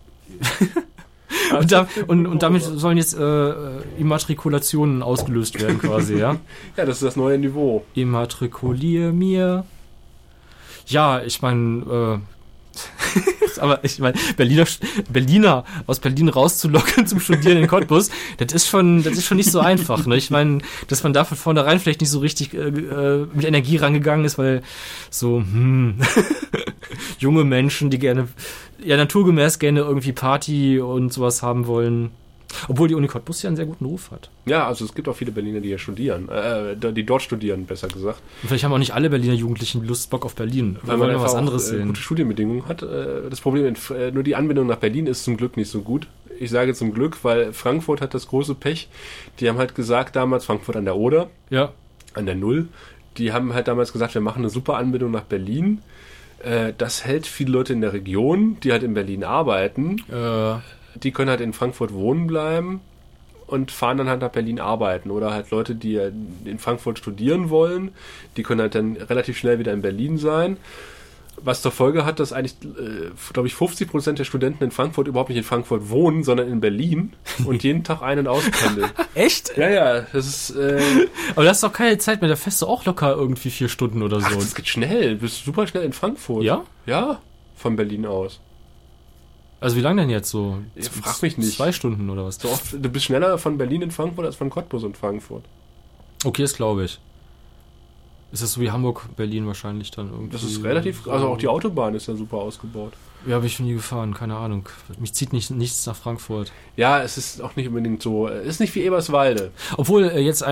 und damit sollen jetzt Immatrikulationen ausgelöst werden quasi, ja? Ja, das ist das neue Niveau. Immatrikulier mir. Ja, ich meine, aber ich meine, Berliner aus Berlin rauszulocken zum Studieren in Cottbus, das ist schon nicht so einfach, ne? Ich meine, dass man da von vornherein vielleicht nicht so richtig mit Energie rangegangen ist, weil so junge Menschen, die gerne, ja naturgemäß gerne irgendwie Party und sowas haben wollen. Obwohl die Uni Cottbus ja einen sehr guten Ruf hat. Ja, also es gibt auch viele Berliner, die hier studieren, die dort studieren, besser gesagt. Und vielleicht haben auch nicht alle Berliner Jugendlichen Lust, Bock auf Berlin. Weil man einfach was auch, anderes sehen. Gute Studienbedingungen hat. Das Problem, nur die Anbindung nach Berlin ist zum Glück nicht so gut. Ich sage zum Glück, weil Frankfurt hat das große Pech. Die haben halt gesagt damals, Frankfurt an der Oder, Ja. an der Null, die haben halt damals gesagt, wir machen eine super Anbindung nach Berlin. Das hält viele Leute in der Region, die halt in Berlin arbeiten. Die können halt in Frankfurt wohnen bleiben und fahren dann halt nach Berlin arbeiten. Oder halt Leute, die in Frankfurt studieren wollen, die können halt dann relativ schnell wieder in Berlin sein. Was zur Folge hat, dass eigentlich, glaube ich, 50% der Studenten in Frankfurt überhaupt nicht in Frankfurt wohnen, sondern in Berlin und jeden Tag ein- und auspendeln. Echt? Ja, das ist... Aber das ist doch keine Zeit mehr, da fährst du auch locker irgendwie 4 Stunden oder so. Ach, das geht schnell. Du bist super schnell in Frankfurt. Ja? Ja, von Berlin aus. Also wie lange denn jetzt so? Ich frag mich nicht. 2 Stunden oder was? So oft, du bist schneller von Berlin in Frankfurt als von Cottbus in Frankfurt. Okay, das glaube ich. Ist das so wie Hamburg, Berlin wahrscheinlich dann irgendwie? Das ist relativ... Also auch die Autobahn ist ja super ausgebaut. Ja, habe ich nie gefahren, keine Ahnung. Mich zieht nichts nach Frankfurt. Ja, es ist auch nicht unbedingt so... Ist nicht wie Eberswalde. Obwohl jetzt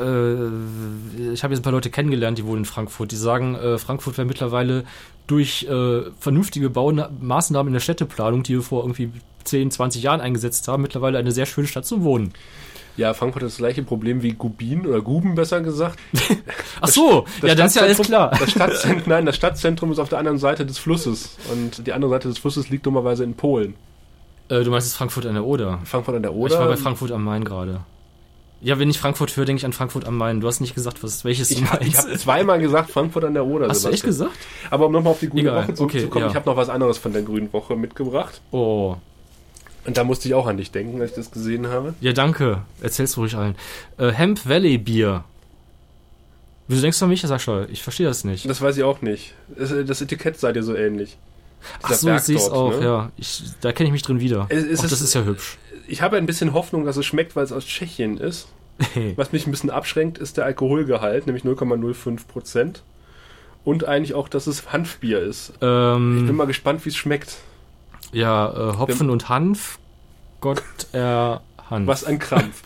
ich habe jetzt ein paar Leute kennengelernt, die wohnen in Frankfurt, die sagen, Frankfurt wäre mittlerweile durch vernünftige Maßnahmen in der Städteplanung, die wir vor irgendwie 10, 20 Jahren eingesetzt haben, mittlerweile eine sehr schöne Stadt zum Wohnen. Ja, Frankfurt hat das gleiche Problem wie Gubin oder Guben, besser gesagt. Ach so, ja, das ist ja alles klar. Das Stadtzentrum ist auf der anderen Seite des Flusses und die andere Seite des Flusses liegt dummerweise in Polen. Du meinst jetzt Frankfurt an der Oder? Frankfurt an der Oder? Ich war bei Frankfurt am Main gerade. Ja, wenn ich Frankfurt höre, denke ich an Frankfurt am Main. Du hast nicht gesagt, welches du meinst. Ich habe zweimal gesagt Frankfurt an der Oder. Hast du echt gesagt? Aber um nochmal auf die Grüne Woche zurückzukommen, okay, ja. Ich habe noch was anderes von der Grünen Woche mitgebracht. Oh. Und da musste ich auch an dich denken, als ich das gesehen habe. Ja, danke. Erzähl's ruhig allen. Hemp Valley Bier. Wieso denkst du an mich, Sascha? Ich verstehe das nicht. Das weiß ich auch nicht. Das Etikett sei dir so ähnlich. Ach so, ich sehe es auch, ne? Ja. Da kenne ich mich drin wieder. Das ist ja hübsch. Ich habe ein bisschen Hoffnung, dass es schmeckt, weil es aus Tschechien ist. Was mich ein bisschen abschränkt, ist der Alkoholgehalt, nämlich 0,05%. Und eigentlich auch, dass es Hanfbier ist. Ich bin mal gespannt, wie es schmeckt. Ja, Hopfen und Hanf. Gott Hanf. Was ein Krampf.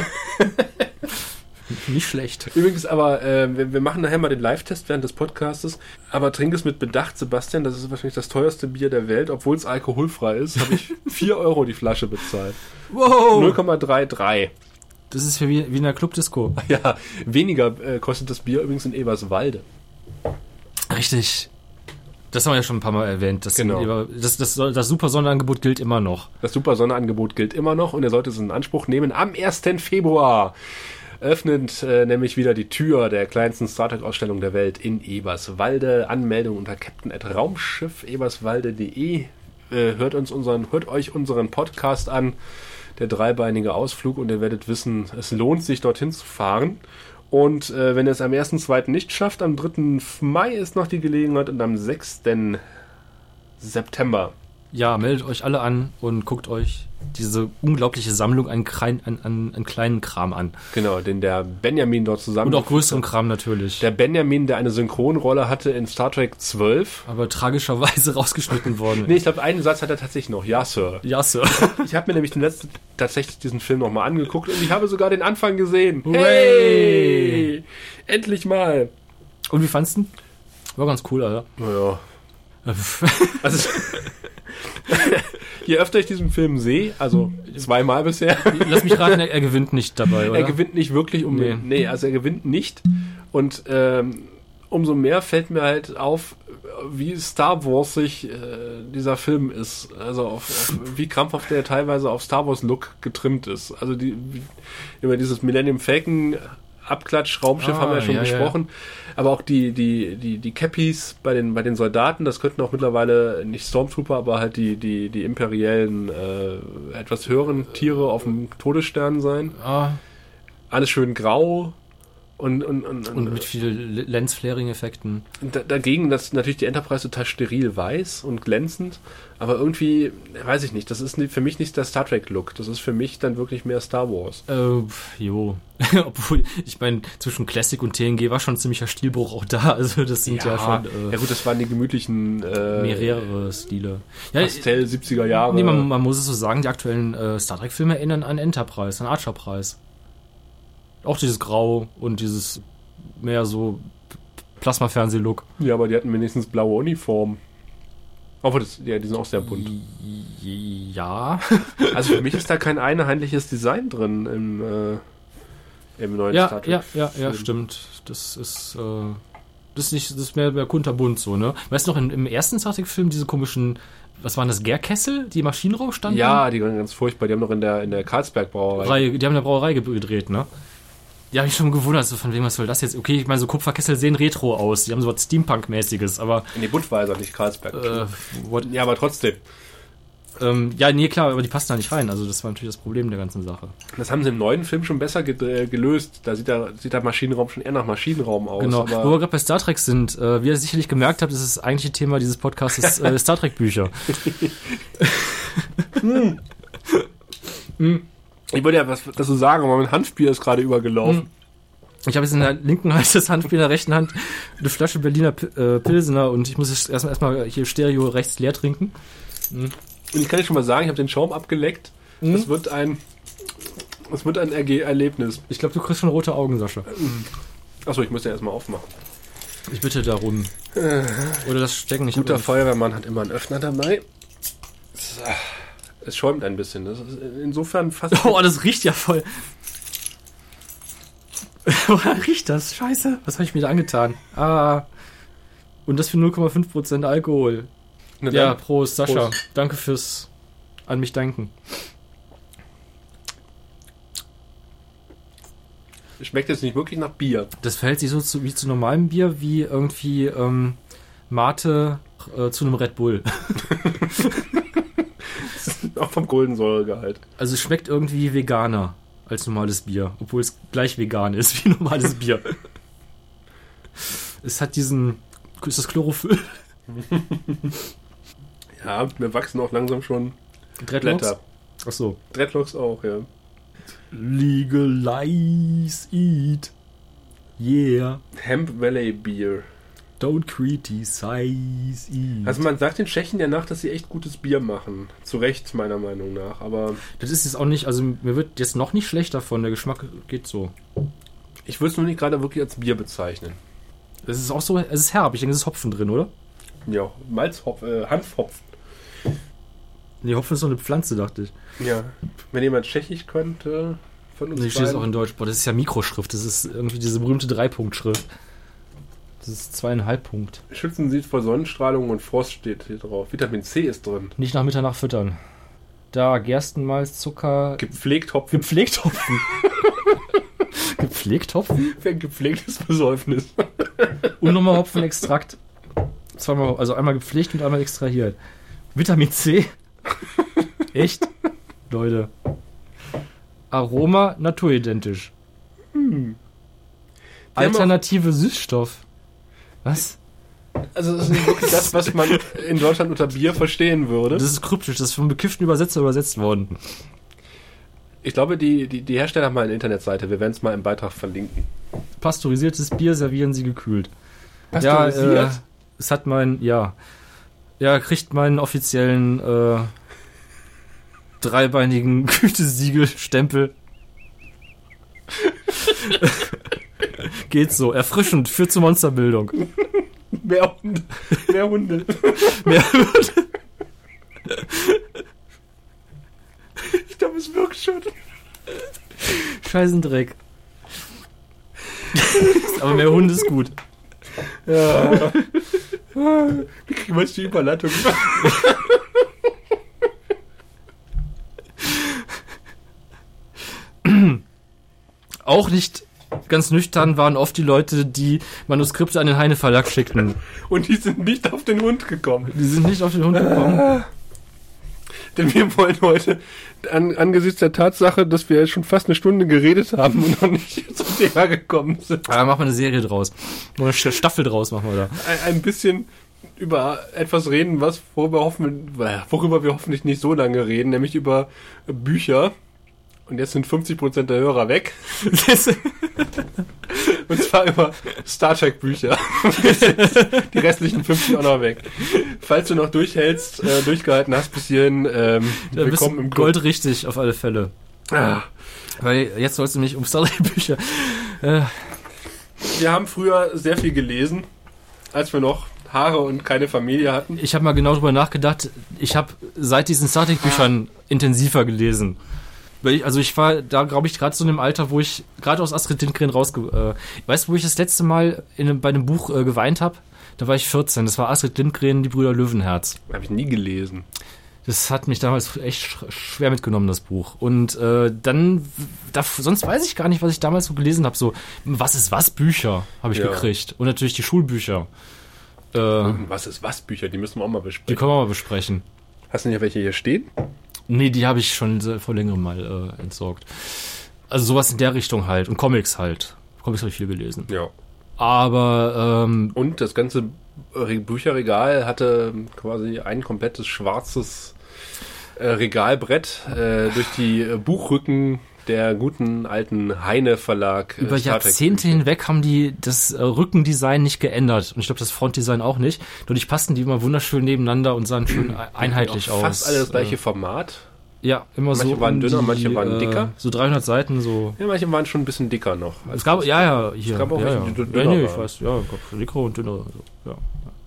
Nicht schlecht. Übrigens aber, wir machen nachher mal den Live-Test während des Podcastes, aber trink es mit Bedacht, Sebastian, das ist wahrscheinlich das teuerste Bier der Welt, obwohl es alkoholfrei ist, habe ich 4 Euro die Flasche bezahlt. Wow! 0,33. Das ist wie in der Clubdisco. Ja, weniger kostet das Bier übrigens in Eberswalde. Richtig. Das haben wir ja schon ein paar Mal erwähnt. Genau. Das Super Sonderangebot gilt immer noch. Das Super Sonderangebot gilt immer noch und er sollte es in Anspruch nehmen. Am 1. Februar öffnet nämlich wieder die Tür der kleinsten Star Trek-Ausstellung der Welt in Eberswalde. Anmeldung unter captain@raumschiff-eberswalde.de. Hört euch unseren Podcast an, der dreibeinige Ausflug, und ihr werdet wissen, es lohnt sich, dorthin zu fahren. Und wenn ihr es am 1.2. nicht schafft, am 3. Mai ist noch die Gelegenheit und am 6. September. Ja, meldet euch alle an und guckt euch diese unglaubliche Sammlung an kleinen Kram an. Genau, den der Benjamin dort zusammen... Und auch größeren Kram natürlich. Der Benjamin, der eine Synchronrolle hatte in Star Trek 12. Aber tragischerweise rausgeschnitten worden. Nee, ich glaube, einen Satz hat er tatsächlich noch. Ja, Sir. Ja, Sir. Ich habe mir nämlich tatsächlich diesen Film nochmal angeguckt und ich habe sogar den Anfang gesehen. Hooray! Hey! Endlich mal. Und wie fandst du? War ganz cool, Alter. Naja. Also... Je öfter ich diesen Film sehe, also 2-mal bisher. Lass mich raten, er gewinnt nicht dabei, oder? Er gewinnt nicht wirklich Nee, also er gewinnt nicht. Und umso mehr fällt mir halt auf, wie Star Wars sich dieser Film ist. Also wie krampfhaft der teilweise auf Star Wars Look getrimmt ist. Also über dieses Millennium Falcon Abklatsch-Raumschiff haben wir ja schon besprochen. Ja. Aber auch die Cappies bei den Soldaten, das könnten auch mittlerweile nicht Stormtrooper, aber halt die imperiellen, etwas höheren Tiere auf dem Todesstern sein. Alles schön grau. Und mit viel Lens-Flaring-Effekten. Dagegen, dass natürlich die Enterprise total steril weiß und glänzend, aber irgendwie, weiß ich nicht, das ist für mich nicht der Star Trek-Look, das ist für mich dann wirklich mehr Star Wars. Obwohl, ich meine, zwischen Classic und TNG war schon ein ziemlicher Stilbruch auch da, also das sind ja schon... ja gut, das waren die gemütlichen... mehrere Stile. Pastell 70er Jahre. Nee, man muss es so sagen, die aktuellen Star Trek-Filme erinnern an Enterprise, an Archer-Preis. Auch dieses Grau und dieses mehr so Plasma-Fernseh-Look. Ja, aber die hatten wenigstens blaue Uniformen. Obwohl, die sind auch sehr bunt. Ja. Also für mich ist da kein einheitliches Design drin im neuen Star Trek. Ja, stimmt. Das ist mehr kunterbunt so, ne? Weißt du noch, im ersten Star Trek-Film diese komischen, was waren das, Gärkessel, die im Maschinenraum standen? Ja, die waren ganz furchtbar. Die haben noch in der Karlsberg-Brauerei. Die haben in der Brauerei gedreht, ne? Ja, hab ich schon gewundert, so von wem, was soll das jetzt? Okay, ich meine, so Kupferkessel sehen retro aus. Die haben so was Steampunk-mäßiges, aber... Nee, Budweiser, nicht Karlsberg. Ja, aber trotzdem. Ja, nee, klar, aber die passen da nicht rein. Also das war natürlich das Problem der ganzen Sache. Das haben sie im neuen Film schon besser gelöst. Da sieht der Maschinenraum schon eher nach Maschinenraum aus. Genau, wo wir gerade bei Star Trek sind. Wie ihr sicherlich gemerkt habt, ist das eigentliche Thema dieses Podcasts Star Trek-Bücher. Ich wollte ja was dazu sagen, aber mein Handspiel ist gerade übergelaufen. Ich habe jetzt in der linken Hand das Handspiel, in der rechten Hand eine Flasche Berliner Pilsener und ich muss jetzt erstmal hier Stereo rechts leer trinken. Und ich kann dir schon mal sagen, ich habe den Schaum abgeleckt. Das wird ein Erlebnis. Ich glaube, du kriegst schon rote Augen, Sascha. Achso, ich muss den erstmal aufmachen. Ich bitte darum. Oder das Stecken nicht. Guter Feuerwehrmann hat immer einen Öffner dabei. So. Es schäumt ein bisschen. Das ist insofern fast... Oh, das riecht ja voll. Woher riecht das? Scheiße. Was habe ich mir da angetan? Und das für 0,5% Alkohol. Ja, Prost, Sascha. Prost. Danke fürs an mich denken. Schmeckt jetzt nicht wirklich nach Bier. Das verhält sich so wie zu normalem Bier, wie irgendwie Mate zu einem Red Bull. Auch vom Kohlensäuregehalt. Also es schmeckt irgendwie veganer als normales Bier, obwohl es gleich vegan ist wie normales Bier. Es hat ist das Chlorophyll? Ja, mir wachsen auch langsam schon Dreadlocks? Blätter. Achso. Dreadlocks auch, ja. Legalize it. Yeah. Hemp Valley Beer. Don't criticize it. Also man sagt den Tschechen ja nach, dass sie echt gutes Bier machen. Zu Recht, meiner Meinung nach. Aber das ist jetzt auch nicht, also mir wird jetzt noch nicht schlecht davon. Der Geschmack geht so. Ich würde es nur nicht gerade wirklich als Bier bezeichnen. Es ist auch so, es ist herb. Ich denke, es ist Hopfen drin, oder? Ja, Hanfhopfen. Nee, Hopfen ist so eine Pflanze, dachte ich. Ja, wenn jemand Tschechisch könnte, von uns beiden. Steht es auch in Deutsch. Boah, das ist ja Mikroschrift. Das ist irgendwie diese berühmte 3-Punkt-Schrift. Das ist 2,5 Punkt. Schützen Sie vor Sonnenstrahlung und Frost steht hier drauf. Vitamin C ist drin. Nicht nach Mitternacht füttern. Da, Gerstenmalz, Zucker... Gepflegt Hopfen. Gepflegt Hopfen? Gepflegt Hopfen? Für ein gepflegtes Besäufnis. Und nochmal Hopfenextrakt. Zweimal, also einmal gepflegt und einmal extrahiert. Vitamin C? Echt? Leute. Aroma naturidentisch. Alternative Süßstoff. Was? Also das ist nicht wirklich das, was man in Deutschland unter Bier verstehen würde. Das ist kryptisch, das ist vom bekifften Übersetzer übersetzt worden. Ich glaube, die Hersteller haben mal eine Internetseite. Wir werden es mal im Beitrag verlinken. Pasteurisiertes Bier servieren sie gekühlt. Pasteurisiert? Ja, es hat kriegt meinen offiziellen dreibeinigen Gütesiegelstempel. Geht so. Erfrischend. Führt zur Monsterbildung. Mehr Hunde. Mehr Hunde. Ich glaube, es wirkt schon. Scheißendreck. Aber mehr Hunde ist gut. Ja. Wie kriegen wir jetzt die Überleitung? Auch nicht ganz nüchtern waren oft die Leute, die Manuskripte an den Heine Verlag schickten. Und die sind nicht auf den Hund gekommen. denn wir wollen heute angesichts der Tatsache, dass wir jetzt schon fast eine Stunde geredet haben und noch nicht zum Thema gekommen sind. Aber machen wir eine Serie draus. Oder eine Staffel draus machen wir da. Ein bisschen über etwas reden, worüber wir hoffentlich nicht so lange reden, nämlich über Bücher. Und jetzt sind 50% der Hörer weg. Und zwar über Star Trek Bücher. Die restlichen 50 auch noch weg. Falls du noch durchgehalten hast bis hierhin, willkommen im Club. Gold richtig, auf alle Fälle. Weil jetzt sollst du nicht um Star Trek Bücher. Wir haben früher sehr viel gelesen, als wir noch Haare und keine Familie hatten. Ich habe mal genau drüber nachgedacht. Ich habe seit diesen Star Trek Büchern intensiver gelesen. Ich war da, glaube ich, gerade so in einem Alter, wo ich gerade aus Astrid Lindgren weißt du, wo ich das letzte Mal bei einem Buch geweint habe? Da war ich 14. Das war Astrid Lindgren, die Brüder Löwenherz. Habe ich nie gelesen. Das hat mich damals echt schwer mitgenommen, das Buch. Und sonst weiß ich gar nicht, was ich damals so gelesen habe. So, was ist was Bücher habe ich gekriegt. Und natürlich die Schulbücher. Was ist was Bücher? Die müssen wir auch mal besprechen. Die können wir mal besprechen. Hast du nicht welche hier stehen? Nee, die habe ich schon vor längerem mal entsorgt. Also sowas in der Richtung halt. Und Comics halt. Comics habe ich viel gelesen. Ja. Aber, und das ganze Bücherregal hatte quasi ein komplettes schwarzes Regalbrett durch die Buchrücken der guten alten Heine Verlag. Über Jahrzehnte hinweg haben die das Rückendesign nicht geändert. Und ich glaube, das Frontdesign auch nicht. Dadurch passten die immer wunderschön nebeneinander und sahen schön einheitlich aus. Fast alle das gleiche Format. Ja, immer so. Manche waren dünner, manche waren dicker. So 300 Seiten, so. Ja, manche waren schon ein bisschen dicker noch. Es gab, hier. Es gab auch welche, die dünner waren. Ich weiß, ja, dicker und dünner. So, ja.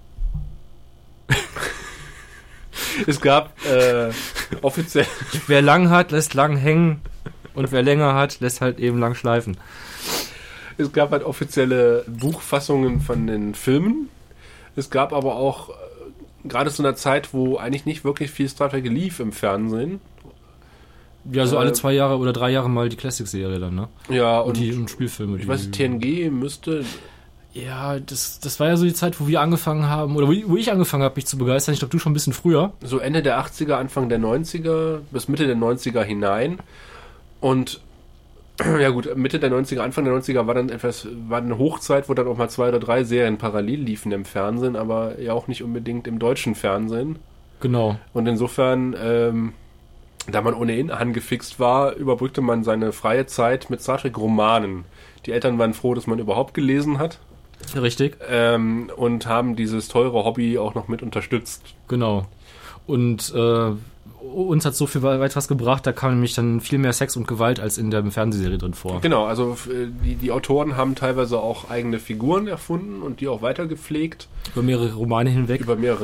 Es gab offiziell... Wer lang hat, lässt lang hängen. Und wer länger hat, lässt halt eben lang schleifen. Es gab halt offizielle Buchfassungen von den Filmen. Es gab aber auch, gerade zu einer Zeit, wo eigentlich nicht wirklich viel Star Trek lief im Fernsehen. Ja, so alle 2 Jahre oder 3 Jahre mal die Classic-Serie dann, ne? Ja, und die Spielfilme. Ich weiß, TNG müsste... Ja, das war ja so die Zeit, wo wir angefangen haben, oder wo ich angefangen habe, mich zu begeistern. Ich glaube, du schon ein bisschen früher. So Ende der 80er, Anfang der 90er, bis Mitte der 90er hinein. Und ja gut, Mitte der 90er, Anfang der 90er war eine Hochzeit, wo dann auch mal 2 oder 3 Serien parallel liefen im Fernsehen, aber ja auch nicht unbedingt im deutschen Fernsehen. Genau. Und insofern, da man ohnehin angefixt war, überbrückte man seine freie Zeit mit Star Trek Romanen. Die Eltern waren froh, dass man überhaupt gelesen hat. Richtig. Und haben dieses teure Hobby auch noch mit unterstützt. Genau. Und uns hat so viel weit was gebracht, da kam nämlich dann viel mehr Sex und Gewalt als in der Fernsehserie drin vor. Genau, also die Autoren haben teilweise auch eigene Figuren erfunden und die auch weitergepflegt. Über mehrere Romane hinweg.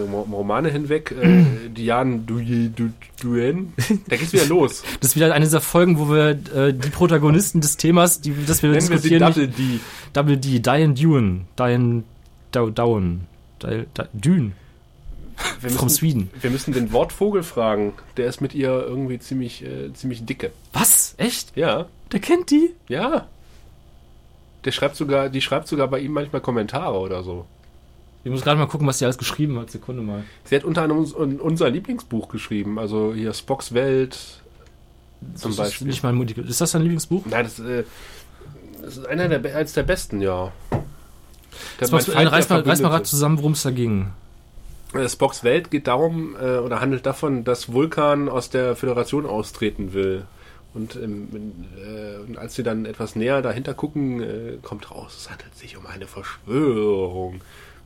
Diane Duyen. Da geht's wieder los. Das ist wieder eine dieser Folgen, wo wir die Protagonisten des Themas, das wir diskutieren. Double D. Diane Duyen. Diane Dowen. Dune. From Sweden. Wir müssen den Wortvogel fragen. Der ist mit ihr irgendwie ziemlich dicke. Was? Echt? Ja. Der kennt die? Ja. Die schreibt sogar bei ihm manchmal Kommentare oder so. Ich muss gerade mal gucken, was sie alles geschrieben hat. Sekunde mal. Sie hat unter anderem unser Lieblingsbuch geschrieben. Also hier Spocks Welt zum Beispiel. Ist das dein Lieblingsbuch? Nein, das ist eines der besten, ja. Reiß mal gerade zusammen, worum es da ging. Spocks Welt geht darum, oder handelt davon, dass Vulkan aus der Föderation austreten will. Und als sie dann etwas näher dahinter gucken, kommt raus, es handelt sich um eine Verschwörung.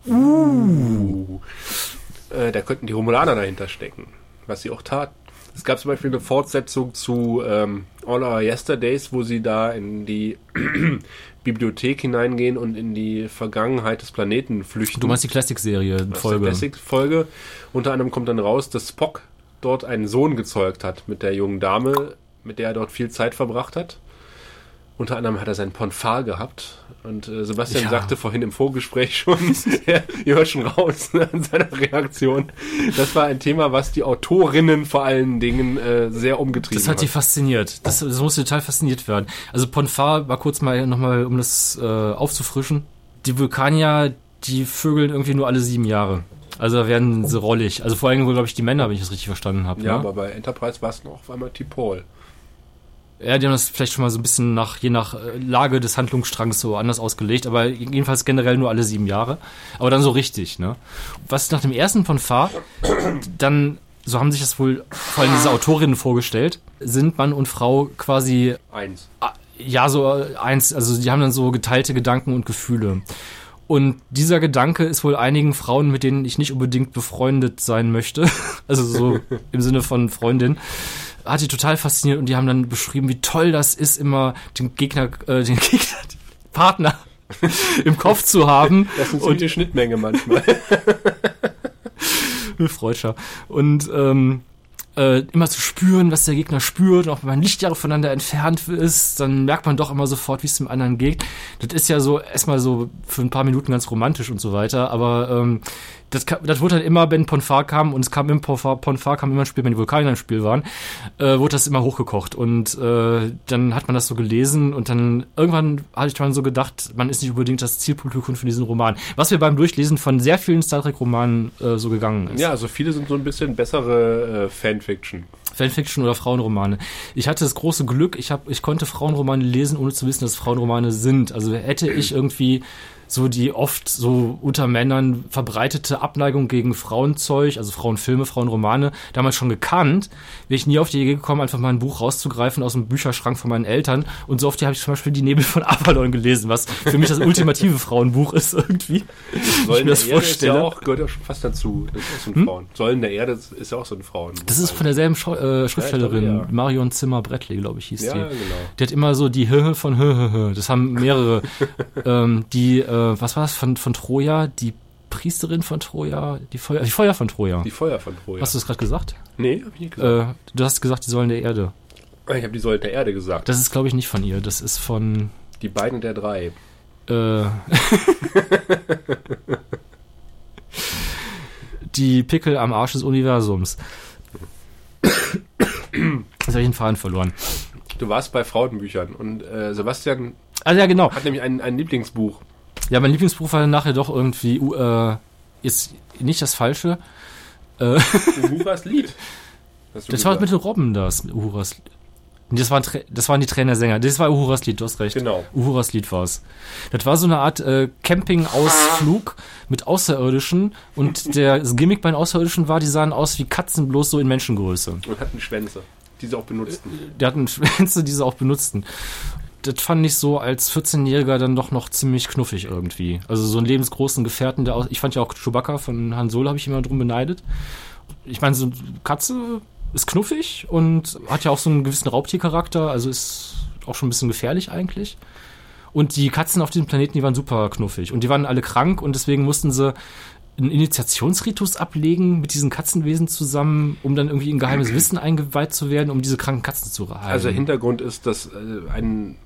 Da könnten die Romulaner dahinter stecken, was sie auch taten. Es gab zum Beispiel eine Fortsetzung zu All Our Yesterdays, wo sie da in die Bibliothek hineingehen und in die Vergangenheit des Planeten flüchten. Du meinst die Classic-Serie-Folge? Die Classic-Folge. Unter anderem kommt dann raus, dass Spock dort einen Sohn gezeugt hat mit der jungen Dame, mit der er dort viel Zeit verbracht hat. Unter anderem hat er seinen Ponfar gehabt. Und Sebastian sagte vorhin im Vorgespräch schon, ihr hört schon raus an seiner Reaktion. Das war ein Thema, was die Autorinnen vor allen Dingen sehr umgetrieben hat. Das hat die fasziniert. Das musste total fasziniert werden. Also Ponfar war kurz mal nochmal, um das aufzufrischen. Die Vulkanier, die vögeln irgendwie nur alle 7 Jahre. Also da werden sie rollig. Also vor allem wohl, glaube ich, die Männer, wenn ich das richtig verstanden habe. Ja, ne? aber bei Enterprise war es noch auf einmal T'Pol. Ja, die haben das vielleicht schon mal so ein bisschen je nach Lage des Handlungsstrangs so anders ausgelegt, aber jedenfalls generell nur alle 7 Jahre. Aber dann so richtig, ne? Was nach dem ersten Ponfar dann, so haben sich das wohl vor allem diese Autorinnen vorgestellt, sind Mann und Frau quasi... Eins. Ja, so eins. Also die haben dann so geteilte Gedanken und Gefühle. Und dieser Gedanke ist wohl einigen Frauen, mit denen ich nicht unbedingt befreundet sein möchte, also so im Sinne von Freundin, hat die total fasziniert und die haben dann beschrieben, wie toll das ist, immer den Partner im Kopf zu haben. Das ist und die Schnittmenge manchmal. Freudscher. Und immer zu spüren, was der Gegner spürt, auch wenn man Lichtjahre voneinander entfernt ist, dann merkt man doch immer sofort, wie es dem anderen geht. Das ist ja so erstmal so für ein paar Minuten ganz romantisch und so weiter, aber das wurde dann immer, wenn Ponfar kam, und es kam im Ponfar kam immer ein Spiel, wenn die Vulkanier im Spiel waren, wurde das immer hochgekocht und dann hat man das so gelesen und dann irgendwann hatte ich dann so gedacht, man ist nicht unbedingt das Zielpublikum für diesen Roman, was mir beim Durchlesen von sehr vielen Star Trek Romanen so gegangen ist. Ja, also viele sind so ein bisschen bessere Fanfiction oder Frauenromane. Ich hatte das große Glück, ich konnte Frauenromane lesen, ohne zu wissen, dass es Frauenromane sind. Also hätte ich irgendwie so die oft so unter Männern verbreitete Abneigung gegen Frauenzeug, also Frauenfilme, Frauenromane, damals schon gekannt, wäre ich nie auf die Idee gekommen, einfach mal ein Buch rauszugreifen aus dem Bücherschrank von meinen Eltern. Und so oft habe ich zum Beispiel Die Nebel von Avalon gelesen, was für mich das ultimative Frauenbuch ist irgendwie. Säulen der Erde ist ja auch, gehört ja schon fast dazu. Das ist auch so ein Frauen. Säulen der Erde ist ja auch so ein Frauenbuch. Das ist von derselben Schriftstellerin, ja. Marion Zimmer-Bradley, glaube ich, hieß die. Ja, genau. Die hat immer so die Höhe von Höhe. Das haben mehrere. Was war das von Troja? Die Priesterin von Troja? Die Feuer von Troja. Die Feuer von Troja. Hast du das gerade gesagt? Nee, hab ich nicht gesagt. Du hast gesagt, die Säulen der Erde. Ich habe die Säulen der Erde gesagt. Das ist, glaube ich, nicht von ihr. Das ist von... Die beiden der drei. Die Pickel am Arsch des Universums. Jetzt habe ich den Faden verloren. Du warst bei Frauenbüchern und Sebastian ja, genau. Hat nämlich ein Lieblingsbuch. Ja, mein Lieblingsbuch war dann nachher doch irgendwie ist nicht das Falsche. Uhuras Lied. Das war mit den Robben, das Uhuras Lied. Das waren die Trainersänger. Das war Uhuras Lied, du hast recht. Genau. Uhuras Lied war es. Das war so eine Art Camping-Ausflug mit Außerirdischen und das Gimmick bei den Außerirdischen war, die sahen aus wie Katzen, bloß so in Menschengröße. Und hatten Schwänze, die sie auch benutzten. Die hatten Schwänze, die sie auch benutzten. Das fand ich so als 14-Jähriger dann doch noch ziemlich knuffig irgendwie. Also so einen lebensgroßen Gefährten, ich fand ja auch Chewbacca von Han Solo, habe ich immer drum beneidet. Ich meine, so eine Katze ist knuffig und hat ja auch so einen gewissen Raubtiercharakter, also ist auch schon ein bisschen gefährlich eigentlich. Und die Katzen auf diesem Planeten, die waren super knuffig und die waren alle krank und deswegen mussten sie einen Initiationsritus ablegen mit diesen Katzenwesen zusammen, um dann irgendwie in geheimes Wissen eingeweiht zu werden, um diese kranken Katzen zu heilen. Also der Hintergrund ist, dass ein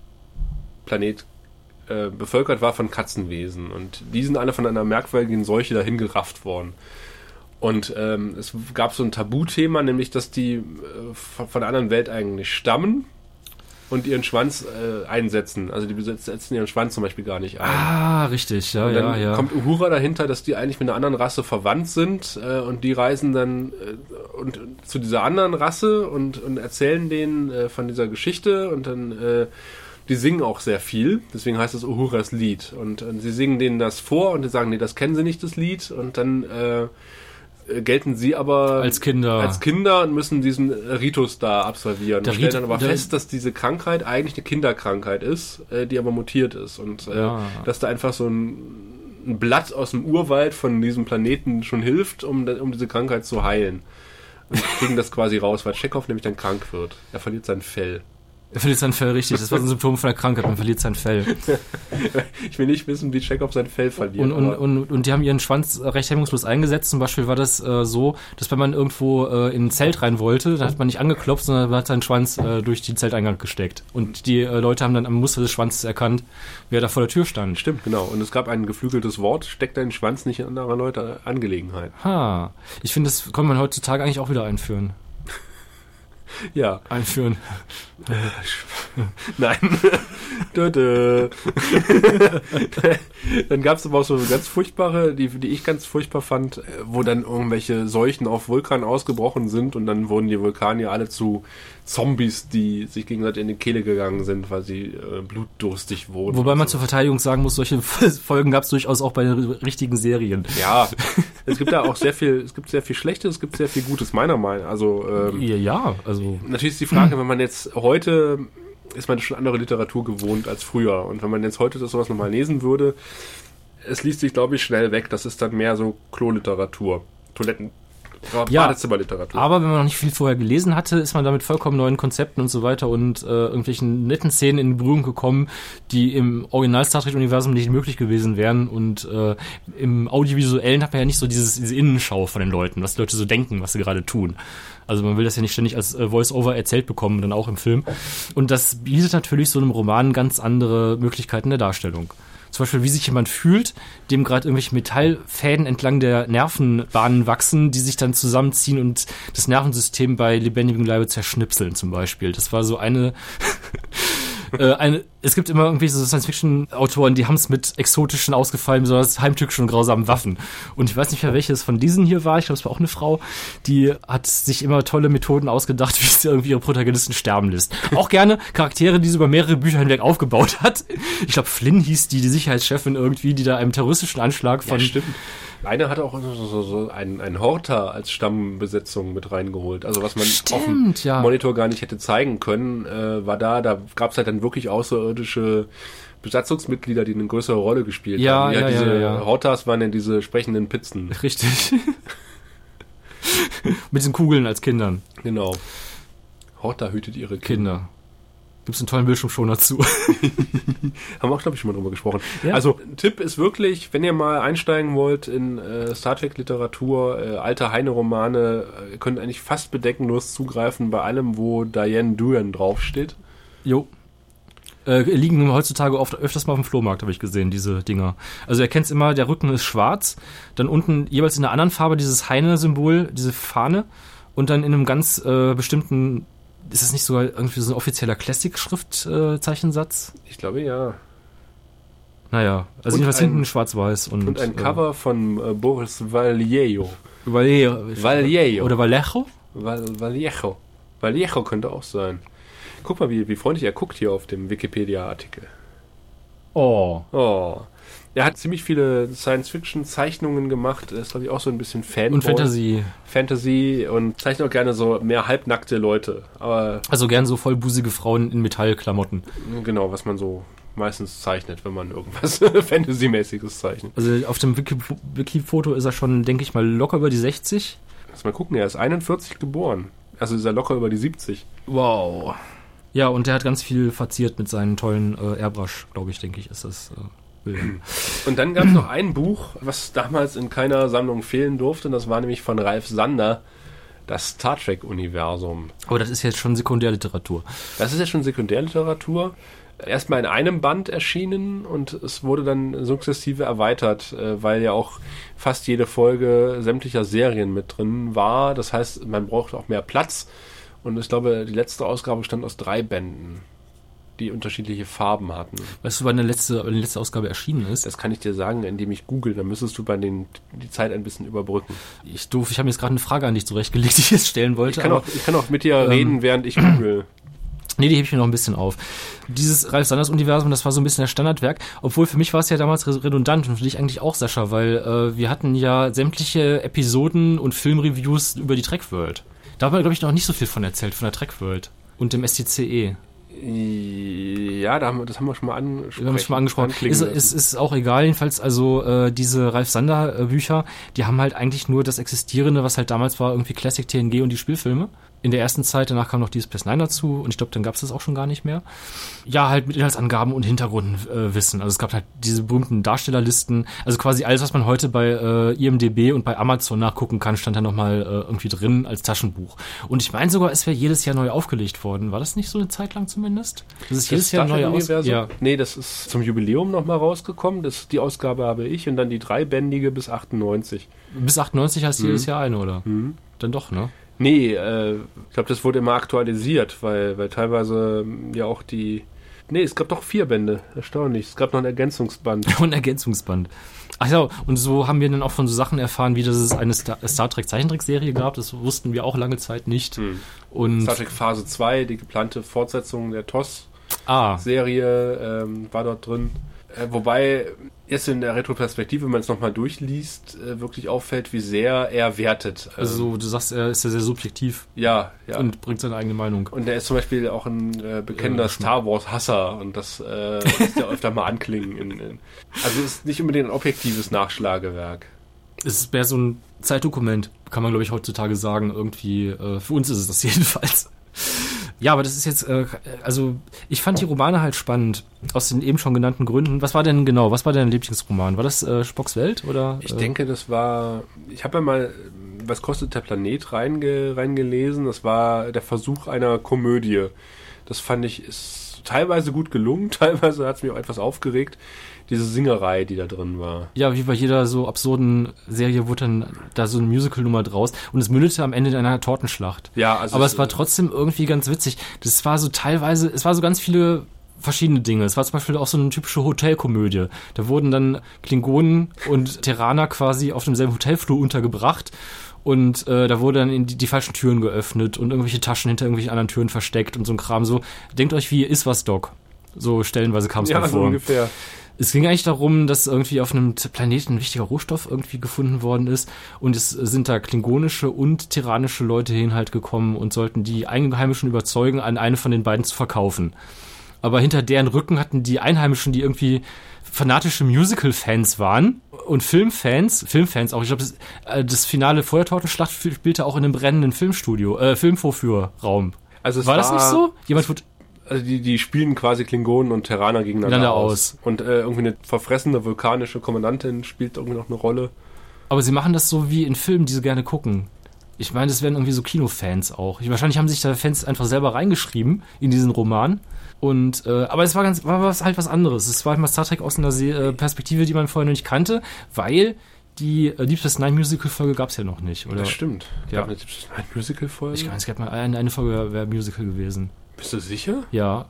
Planet bevölkert war von Katzenwesen und die sind alle von einer merkwürdigen Seuche dahin gerafft worden. Und es gab so ein Tabuthema, nämlich, dass die von der anderen Welt eigentlich stammen und ihren Schwanz einsetzen. Also die setzen ihren Schwanz zum Beispiel gar nicht ein. Ah, richtig, ja, und dann ja. kommt Uhura dahinter, dass die eigentlich mit einer anderen Rasse verwandt sind und die reisen dann zu dieser anderen Rasse und erzählen denen von dieser Geschichte und dann die singen auch sehr viel, deswegen heißt es Uhuras Lied und sie singen denen das vor und die sagen, nee, das kennen sie nicht, das Lied und dann gelten sie aber als Kinder und müssen diesen Ritus da absolvieren. Und stellen dann aber fest, dass diese Krankheit eigentlich eine Kinderkrankheit ist, die aber mutiert ist. Und dass da einfach so ein Blatt aus dem Urwald von diesem Planeten schon hilft, um diese Krankheit zu heilen. Und kriegen das quasi raus, weil Chekhov nämlich dann krank wird. Er verliert sein Fell. Er verliert sein Fell, richtig. Das war so ein Symptom von der Krankheit, man verliert sein Fell. Ich will nicht wissen, wie Chekhov sein Fell verliert. Und die haben ihren Schwanz recht hemmungslos eingesetzt. Zum Beispiel war das so, dass wenn man irgendwo in ein Zelt rein wollte, dann hat man nicht angeklopft, sondern man hat seinen Schwanz durch den Zelteingang gesteckt. Und die Leute haben dann am Muster des Schwanzes erkannt, wer da vor der Tür stand. Stimmt, genau. Und es gab ein geflügeltes Wort, steckt deinen Schwanz nicht in anderer Leute Angelegenheit. Ich finde, das kann man heutzutage eigentlich auch wieder einführen. Ja. einführen. Nein. Dann gab es aber auch so ganz furchtbare, die ich ganz furchtbar fand, wo dann irgendwelche Seuchen auf Vulkan ausgebrochen sind und dann wurden die Vulkanier alle zu Zombies, die sich gegenseitig in die Kehle gegangen sind, weil sie blutdurstig wurden. Wobei man zur Verteidigung sagen muss, solche Folgen gab es durchaus auch bei den richtigen Serien. Ja, es gibt da auch sehr viel Schlechtes, es gibt sehr viel Gutes, meiner Meinung nach. Also, also natürlich ist die Frage, wenn man jetzt heute, ist man schon andere Literatur gewohnt als früher. Und wenn man jetzt heute sowas nochmal lesen würde, es liest sich, glaube ich, schnell weg. Das ist dann mehr so Kloliteratur. Badezimmerliteratur. Aber wenn man noch nicht viel vorher gelesen hatte, ist man da mit vollkommen neuen Konzepten und so weiter und irgendwelchen netten Szenen in Berührung gekommen, die im Original-Star Trek-Universum nicht möglich gewesen wären. Und im Audiovisuellen hat man ja nicht so diese Innenschau von den Leuten, was die Leute so denken, was sie gerade tun. Also man will das ja nicht ständig als Voice-Over erzählt bekommen, dann auch im Film. Und das bietet natürlich so einem Roman ganz andere Möglichkeiten der Darstellung. Zum Beispiel, wie sich jemand fühlt, dem gerade irgendwelche Metallfäden entlang der Nervenbahnen wachsen, die sich dann zusammenziehen und das Nervensystem bei lebendigem Leibe zerschnipseln zum Beispiel. Das war so eine es gibt immer irgendwie so Science-Fiction-Autoren, die haben es mit exotischen, ausgefallenen, besonders heimtückischen und grausamen Waffen. Und ich weiß nicht mehr, welches von diesen hier war. Ich glaube, es war auch eine Frau. Die hat sich immer tolle Methoden ausgedacht, wie sie irgendwie ihre Protagonisten sterben lässt. Auch gerne Charaktere, die sie über mehrere Bücher hinweg aufgebaut hat. Ich glaube, Flynn hieß die Sicherheitschefin irgendwie, die da einem terroristischen Anschlag von... Ja, stimmt. Eine hat auch so einen Horta als Stammbesetzung mit reingeholt. Also was man auf dem Monitor gar nicht hätte zeigen können, war da gab es halt dann wirklich außerirdische Besatzungsmitglieder, die eine größere Rolle gespielt haben. Diese Hortas waren dann diese sprechenden Pizzen. Richtig. Mit diesen Kugeln als Kindern. Genau. Horta hütet ihre Kinder. Gibt's einen tollen Bildschirmschoner dazu. Haben wir auch, glaube ich, schon mal drüber gesprochen. Ja. Also, Tipp ist wirklich, wenn ihr mal einsteigen wollt in Star Trek-Literatur, alte Heine-Romane, könnt eigentlich fast bedeckenlos zugreifen bei allem, wo Diane Duran draufsteht. Jo. Liegen heutzutage öfters mal auf dem Flohmarkt, habe ich gesehen, diese Dinger. Also ihr kennt's immer, der Rücken ist schwarz, dann unten jeweils in einer anderen Farbe dieses Heine-Symbol, diese Fahne und dann in einem ganz bestimmten... Ist das nicht sogar irgendwie so ein offizieller Classic-Schriftzeichensatz? Ich glaube, ja. Naja, also jedenfalls hinten schwarz-weiß. Und ein Cover von Boris Vallejo. Vallejo. Oder Vallejo? Vallejo. Vallejo könnte auch sein. Guck mal, wie freundlich er guckt hier auf dem Wikipedia-Artikel. Oh. Er hat ziemlich viele Science-Fiction-Zeichnungen gemacht. Er ist, glaube ich, auch so ein bisschen Fanboy. Und Fantasy und zeichnet auch gerne so mehr halbnackte Leute. Also gern so vollbusige Frauen in Metallklamotten. Genau, was man so meistens zeichnet, wenn man irgendwas Fantasy-mäßiges zeichnet. Also auf dem Wiki-Foto ist er schon, denke ich mal, locker über die 60. Lass mal gucken, er ist 41 geboren. Also ist er locker über die 70. Wow. Ja, und der hat ganz viel verziert mit seinen tollen Airbrush, glaube ich, denke ich, ist das... Und dann gab es noch ein Buch, was damals in keiner Sammlung fehlen durfte, und das war nämlich von Ralf Sander, das Star Trek-Universum. Aber das ist jetzt schon Sekundärliteratur. Das ist jetzt schon Sekundärliteratur. Erstmal in einem Band erschienen und es wurde dann sukzessive erweitert, weil ja auch fast jede Folge sämtlicher Serien mit drin war. Das heißt, man braucht auch mehr Platz. Und ich glaube, die letzte Ausgabe bestand aus 3 Bänden, die unterschiedliche Farben hatten. Weißt du, wann die letzte Ausgabe erschienen ist? Das kann ich dir sagen, indem ich google. Dann müsstest du die Zeit ein bisschen überbrücken. Ich habe mir jetzt gerade eine Frage an dich zurechtgelegt, die ich jetzt stellen wollte. Ich kann auch mit dir reden, während ich google. Nee, die hebe ich mir noch ein bisschen auf. Dieses Ralf Sanders Universum, das war so ein bisschen das Standardwerk, obwohl für mich war es ja damals redundant und für dich eigentlich auch, Sascha, weil wir hatten ja sämtliche Episoden und Filmreviews über die Trek-World. Da haben wir, glaube ich, noch nicht so viel von erzählt, von der Trek-World und dem STCE. Ja, das haben wir schon mal angesprochen. Ist auch egal, jedenfalls, also diese Ralf Sander Bücher, die haben halt eigentlich nur das Existierende, was halt damals war, irgendwie Classic TNG und die Spielfilme. In der ersten Zeit, danach kam noch Deep Space Nine dazu und ich glaube, dann gab es das auch schon gar nicht mehr. Ja, halt mit Inhaltsangaben und Hintergrundwissen. Also es gab halt diese berühmten Darstellerlisten, also quasi alles, was man heute bei IMDb und bei Amazon nachgucken kann, stand da nochmal irgendwie drin als Taschenbuch. Und ich meine sogar, es wäre jedes Jahr neu aufgelegt worden. War das nicht so eine Zeit lang zumindest? Das ist jedes Jahr neu ja. Nee, das ist zum Jubiläum nochmal rausgekommen. Die Ausgabe habe ich und dann die 3-bändige bis 98. Bis 98 heißt jedes Jahr eine, oder? Dann doch, ne? Nee, ich glaube, das wurde immer aktualisiert, weil teilweise ja auch es gab doch 4 Bände, erstaunlich. Es gab noch ein Ergänzungsband. Und ein Ergänzungsband. Ach ja, und so haben wir dann auch von so Sachen erfahren, wie dass es eine Star Trek Zeichentrickserie gab. Das wussten wir auch lange Zeit nicht. Und Star Trek Phase 2, die geplante Fortsetzung der TOS-Serie war dort drin. Wobei jetzt in der Retroperspektive, wenn man es nochmal durchliest, wirklich auffällt, wie sehr er wertet. Also du sagst, er ist ja sehr subjektiv. Ja. Und bringt seine eigene Meinung. Und er ist zum Beispiel auch ein bekennender Star Wars-Hasser und das lässt ja öfter mal anklingen. Also es ist nicht unbedingt ein objektives Nachschlagewerk. Es ist mehr so ein Zeitdokument, kann man glaube ich heutzutage sagen. Irgendwie, für uns ist es das jedenfalls. Ja, aber das ist jetzt, also ich fand die Romane halt spannend, aus den eben schon genannten Gründen. Was war denn dein Lieblingsroman? War das Spocks Welt oder? Ich denke, ich habe ja mal Was kostet der Planet reingelesen. Das war der Versuch einer Komödie. Das fand ich, ist teilweise gut gelungen, teilweise hat es mich auch etwas aufgeregt. Diese Singerei, die da drin war. Ja, wie bei jeder so absurden Serie wurde dann da so eine Musical-Nummer draus und es mündete am Ende in einer Tortenschlacht. Ja, also aber es war trotzdem irgendwie ganz witzig. Das war so teilweise, es war so ganz viele verschiedene Dinge. Es war zum Beispiel auch so eine typische Hotelkomödie. Da wurden dann Klingonen und Terraner quasi auf demselben Hotelflur untergebracht und da wurde dann die falschen Türen geöffnet und irgendwelche Taschen hinter irgendwelchen anderen Türen versteckt und so ein Kram. So, denkt euch, wie ist was, Doc? So stellenweise kam es mir vor. Ja, so ungefähr. Es ging eigentlich darum, dass irgendwie auf einem Planeten ein wichtiger Rohstoff irgendwie gefunden worden ist und es sind da klingonische und terranische Leute hin halt gekommen und sollten die Einheimischen überzeugen, an eine von den beiden zu verkaufen. Aber hinter deren Rücken hatten die Einheimischen, die irgendwie fanatische Musical-Fans waren und Filmfans auch, ich glaube, das Finale vor der Tortenschlacht spielte auch in einem brennenden Filmvorführraum. Also war das nicht so? Also die spielen quasi Klingonen und Terraner gegeneinander aus. Und irgendwie eine verfressene vulkanische Kommandantin spielt irgendwie noch eine Rolle. Aber sie machen das so wie in Filmen, die sie gerne gucken. Ich meine, das wären irgendwie so Kinofans auch. Wahrscheinlich haben sich da Fans einfach selber reingeschrieben in diesen Roman. Und aber es war halt was anderes. Es war halt mal Star Trek aus einer Perspektive, die man vorher noch nicht kannte, weil die Deep Space Nine Musical-Folge gab es ja noch nicht, oder? Das stimmt. Ja. Gab eine Deep Space Nine Musical-Folge? Ich meine, es gab mal eine Folge, wäre Musical gewesen. Bist du sicher? Ja.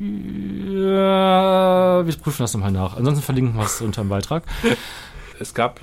Wir prüfen das nochmal nach. Ansonsten verlinken wir es unter dem Beitrag. Es gab,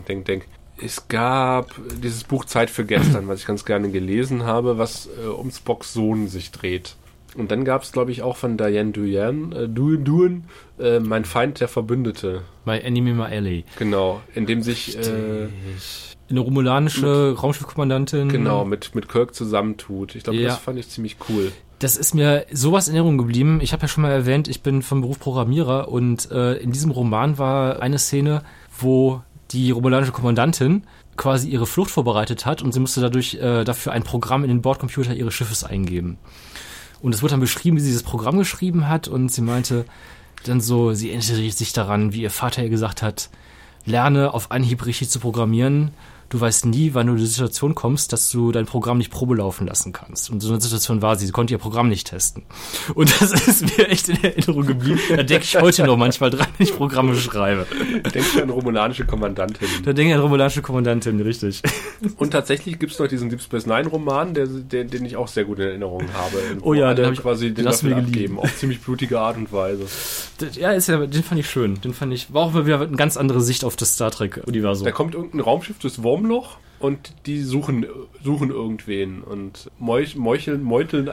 es gab dieses Buch Zeit für gestern, was ich ganz gerne gelesen habe, was um Spocks Sohn sich dreht. Und dann gab es, glaube ich, auch von Diane Duan, Mein Feind, der Verbündete. My Enemy, My Ally. Genau, in dem sich eine romulanische Raumschiffkommandantin. Genau, mit Kirk zusammentut. Ich glaube, das fand ich ziemlich cool. Das ist mir sowas in Erinnerung geblieben. Ich habe ja schon mal erwähnt, ich bin vom Beruf Programmierer und in diesem Roman war eine Szene, wo die romulanische Kommandantin quasi ihre Flucht vorbereitet hat und sie musste dafür ein Programm in den Bordcomputer ihres Schiffes eingeben. Und es wurde dann beschrieben, wie sie das Programm geschrieben hat und sie meinte dann so, sie erinnerte sich daran, wie ihr Vater ihr gesagt hat, lerne auf Anhieb richtig zu programmieren. Du weißt nie, wann du in die Situation kommst, dass du dein Programm nicht Probe laufen lassen kannst. Und so eine Situation war sie konnte ihr Programm nicht testen. Und das ist mir echt in Erinnerung geblieben. Da denke ich heute noch manchmal dran, wenn ich Programme schreibe. Denkst du an romulanische Kommandantin? Da denke ich an romulanische Kommandantin, richtig. Und tatsächlich gibt es noch diesen Deep Space Nine Roman, den ich auch sehr gut in Erinnerung habe. Oh ja, den habe ich quasi den Löffel abgeben. Auf ziemlich blutige Art und Weise. Den fand ich schön. War auch wieder eine ganz andere Sicht auf das Star Trek-Universum. Da kommt irgendein Raumschiff durchs Wurmloch und die suchen irgendwen und meucheln?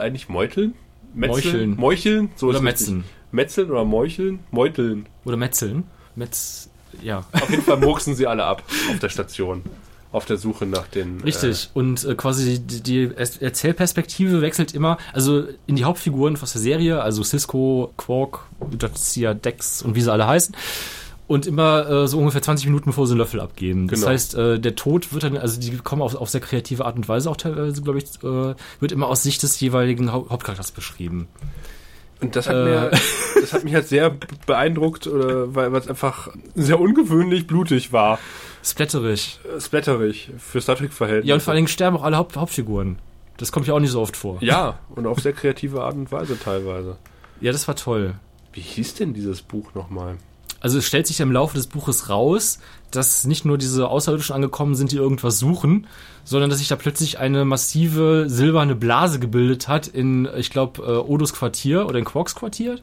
Metzeln? Meucheln? So oder Metzeln. Metzeln oder meucheln? Meuteln. Oder Metzeln. Ja. Auf jeden Fall murksen sie alle ab auf der Station. Auf der Suche nach den... Richtig. Und quasi die Erzählperspektive wechselt immer, also in die Hauptfiguren aus der Serie, also Sisko, Quark, Jadzia, Dex und wie sie alle heißen. Und immer so ungefähr 20 Minuten bevor sie einen Löffel abgeben. Das heißt, der Tod wird dann, also die kommen auf sehr kreative Art und Weise auch teilweise, glaube ich, wird immer aus Sicht des jeweiligen Hauptcharakters beschrieben. Und das hat mich halt sehr beeindruckt, weil es einfach sehr ungewöhnlich blutig war. Splatterig für Star Trek-Verhältnisse. Ja, und vor allen Dingen sterben auch alle Hauptfiguren. Das kommt ja auch nicht so oft vor. Ja, und auf sehr kreative Art und Weise teilweise. Ja, das war toll. Wie hieß denn dieses Buch nochmal? Also es stellt sich im Laufe des Buches raus, dass nicht nur diese Außerirdischen angekommen sind, die irgendwas suchen, sondern dass sich da plötzlich eine massive silberne Blase gebildet hat in, ich glaube, Odos Quartier oder in Quarks Quartier,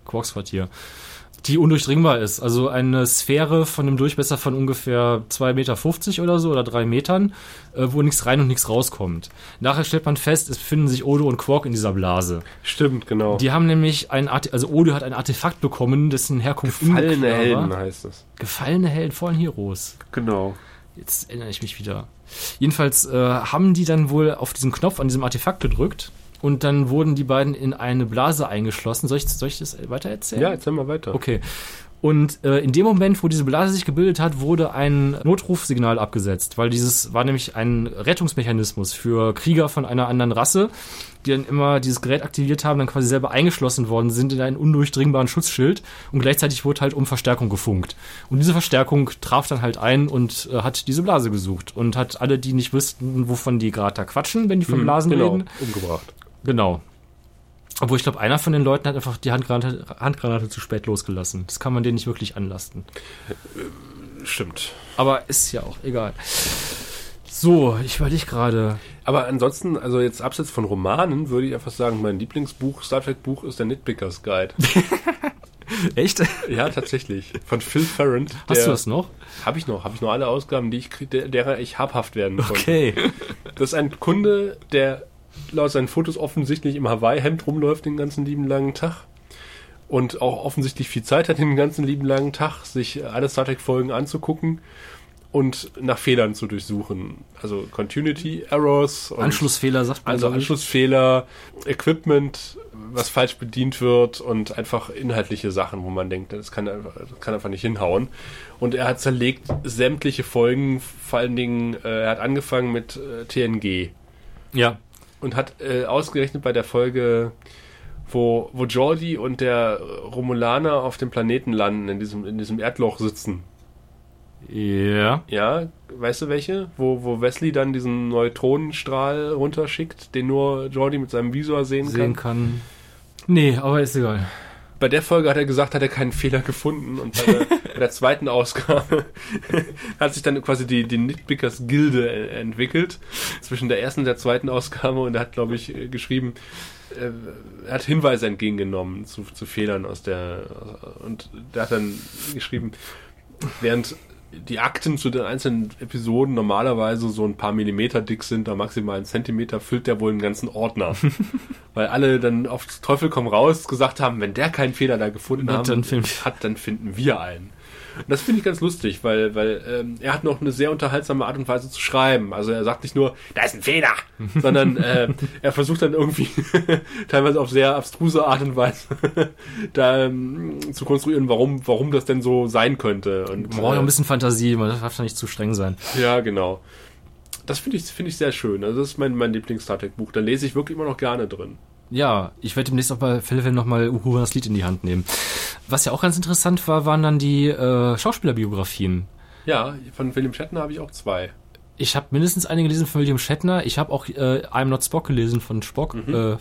die undurchdringbar ist. Also eine Sphäre von einem Durchmesser von ungefähr 2,50 Meter oder so oder 3 Metern, wo nichts rein und nichts rauskommt. Nachher stellt man fest, es befinden sich Odo und Quark in dieser Blase. Stimmt, genau. Die haben nämlich Odo hat ein Artefakt bekommen, dessen Herkunft Gefallene Helden heißt es. Gefallene Helden, Fallen Heroes. Genau. Jetzt erinnere ich mich wieder. Jedenfalls haben die dann wohl auf diesen Knopf an diesem Artefakt gedrückt und dann wurden die beiden in eine Blase eingeschlossen. Soll ich das weiter erzählen? Ja, erzähl mal weiter. Okay. Und in dem Moment, wo diese Blase sich gebildet hat, wurde ein Notrufsignal abgesetzt, weil dieses war nämlich ein Rettungsmechanismus für Krieger von einer anderen Rasse, die dann immer dieses Gerät aktiviert haben, dann quasi selber eingeschlossen worden sind in einen undurchdringbaren Schutzschild und gleichzeitig wurde halt um Verstärkung gefunkt. Und diese Verstärkung traf dann halt ein und hat diese Blase gesucht und hat alle, die nicht wüssten, wovon die gerade da quatschen, wenn die von Blasen reden, umgebracht. Genau. Obwohl ich glaube, einer von den Leuten hat einfach die Handgranate zu spät losgelassen. Das kann man denen nicht wirklich anlasten. Stimmt. Aber ist ja auch egal. So, ich überlege gerade. Aber ansonsten, also jetzt abseits von Romanen, würde ich einfach sagen, mein Lieblingsbuch, Star Trek Buch, ist der Nitpickers Guide. Echt? Ja, tatsächlich. Von Phil Ferrand. Hast du das noch? Habe ich noch alle Ausgaben, derer ich habhaft werden konnte. Okay. Das ist ein Kunde, der laut seinen Fotos offensichtlich im Hawaii-Hemd rumläuft den ganzen lieben langen Tag und auch offensichtlich viel Zeit hat den ganzen lieben langen Tag, sich alle Star Trek-Folgen anzugucken und nach Fehlern zu durchsuchen. Also Continuity Errors. Und Anschlussfehler, sagt man. Also Anschlussfehler, Equipment, was falsch bedient wird und einfach inhaltliche Sachen, wo man denkt, das kann einfach nicht hinhauen. Und er hat zerlegt sämtliche Folgen, vor allen Dingen, er hat angefangen mit TNG. Ja. Und hat ausgerechnet bei der Folge, wo Geordi und der Romulaner auf dem Planeten landen, in diesem Erdloch sitzen. Ja. Ja, weißt du welche? Wo Wesley dann diesen Neutronenstrahl runterschickt, den nur Geordi mit seinem Visor sehen kann. Nee, aber ist egal. Bei der Folge hat er gesagt, hat er keinen Fehler gefunden und bei der zweiten Ausgabe hat sich dann quasi die Nitpickers Gilde entwickelt zwischen der ersten und der zweiten Ausgabe und er hat, glaube ich, geschrieben, er hat Hinweise entgegengenommen zu Fehlern und der hat dann geschrieben, während die Akten zu den einzelnen Episoden normalerweise so ein paar Millimeter dick sind, da maximal 1 Zentimeter, füllt der wohl einen ganzen Ordner. Weil alle dann auf Teufel komm raus gesagt haben, wenn der keinen Fehler da gefunden hat, dann finden wir einen. Und das finde ich ganz lustig, weil er hat noch eine sehr unterhaltsame Art und Weise zu schreiben. Also er sagt nicht nur, da ist ein Fehler, sondern er versucht dann irgendwie teilweise auf sehr abstruse Art und Weise da zu konstruieren, warum das denn so sein könnte. Und man braucht ja ein bisschen Fantasie, man darf da nicht zu streng sein. Ja, genau. Das finde ich sehr schön. Also das ist mein Lieblings-Star Trek-Buch. Da lese ich wirklich immer noch gerne drin. Ja, ich werde demnächst auch bei Fellfell nochmal Uhuras Lied in die Hand nehmen. Was ja auch ganz interessant war, waren dann die Schauspielerbiografien. Ja, von William Shatner habe ich auch 2. Ich habe mindestens eine gelesen von William Shatner. Ich habe auch I'm Not Spock gelesen von Spock,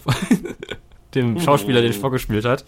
dem Schauspieler, den Spock gespielt hat.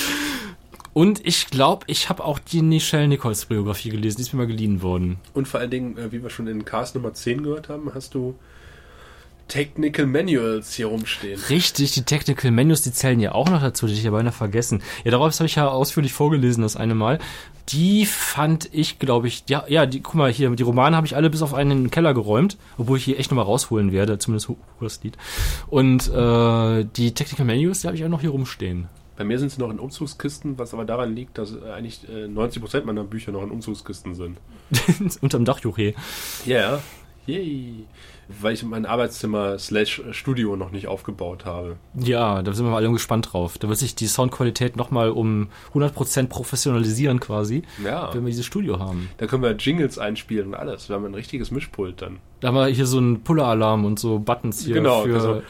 Und ich glaube, ich habe auch die Nichelle Nichols Biografie gelesen, die ist mir mal geliehen worden. Und vor allen Dingen, wie wir schon in Cast Nummer 10 gehört haben, hast du Technical Manuals hier rumstehen. Richtig, die Technical Manuals, die zählen ja auch noch dazu, die ich ja beinahe vergessen. Ja, darauf habe ich ja ausführlich vorgelesen das eine Mal. Die fand ich, glaube ich, guck mal hier, die Romane habe ich alle bis auf einen in den Keller geräumt, obwohl ich hier echt nochmal rausholen werde, zumindest das Lied. Und die Technical Manuals, die habe ich auch noch hier rumstehen. Bei mir sind sie noch in Umzugskisten, was aber daran liegt, dass eigentlich 90% meiner Bücher noch in Umzugskisten sind. Unterm Dachjuche. Ja, yay. Weil ich mein Arbeitszimmer / Studio noch nicht aufgebaut habe. Ja, da sind wir mal alle gespannt drauf. Da wird sich die Soundqualität nochmal um 100% professionalisieren quasi, wenn wir dieses Studio haben. Da können wir Jingles einspielen und alles. Wir haben ein richtiges Mischpult dann. Da haben wir hier so einen Puller-Alarm und so Buttons hier. Genau, für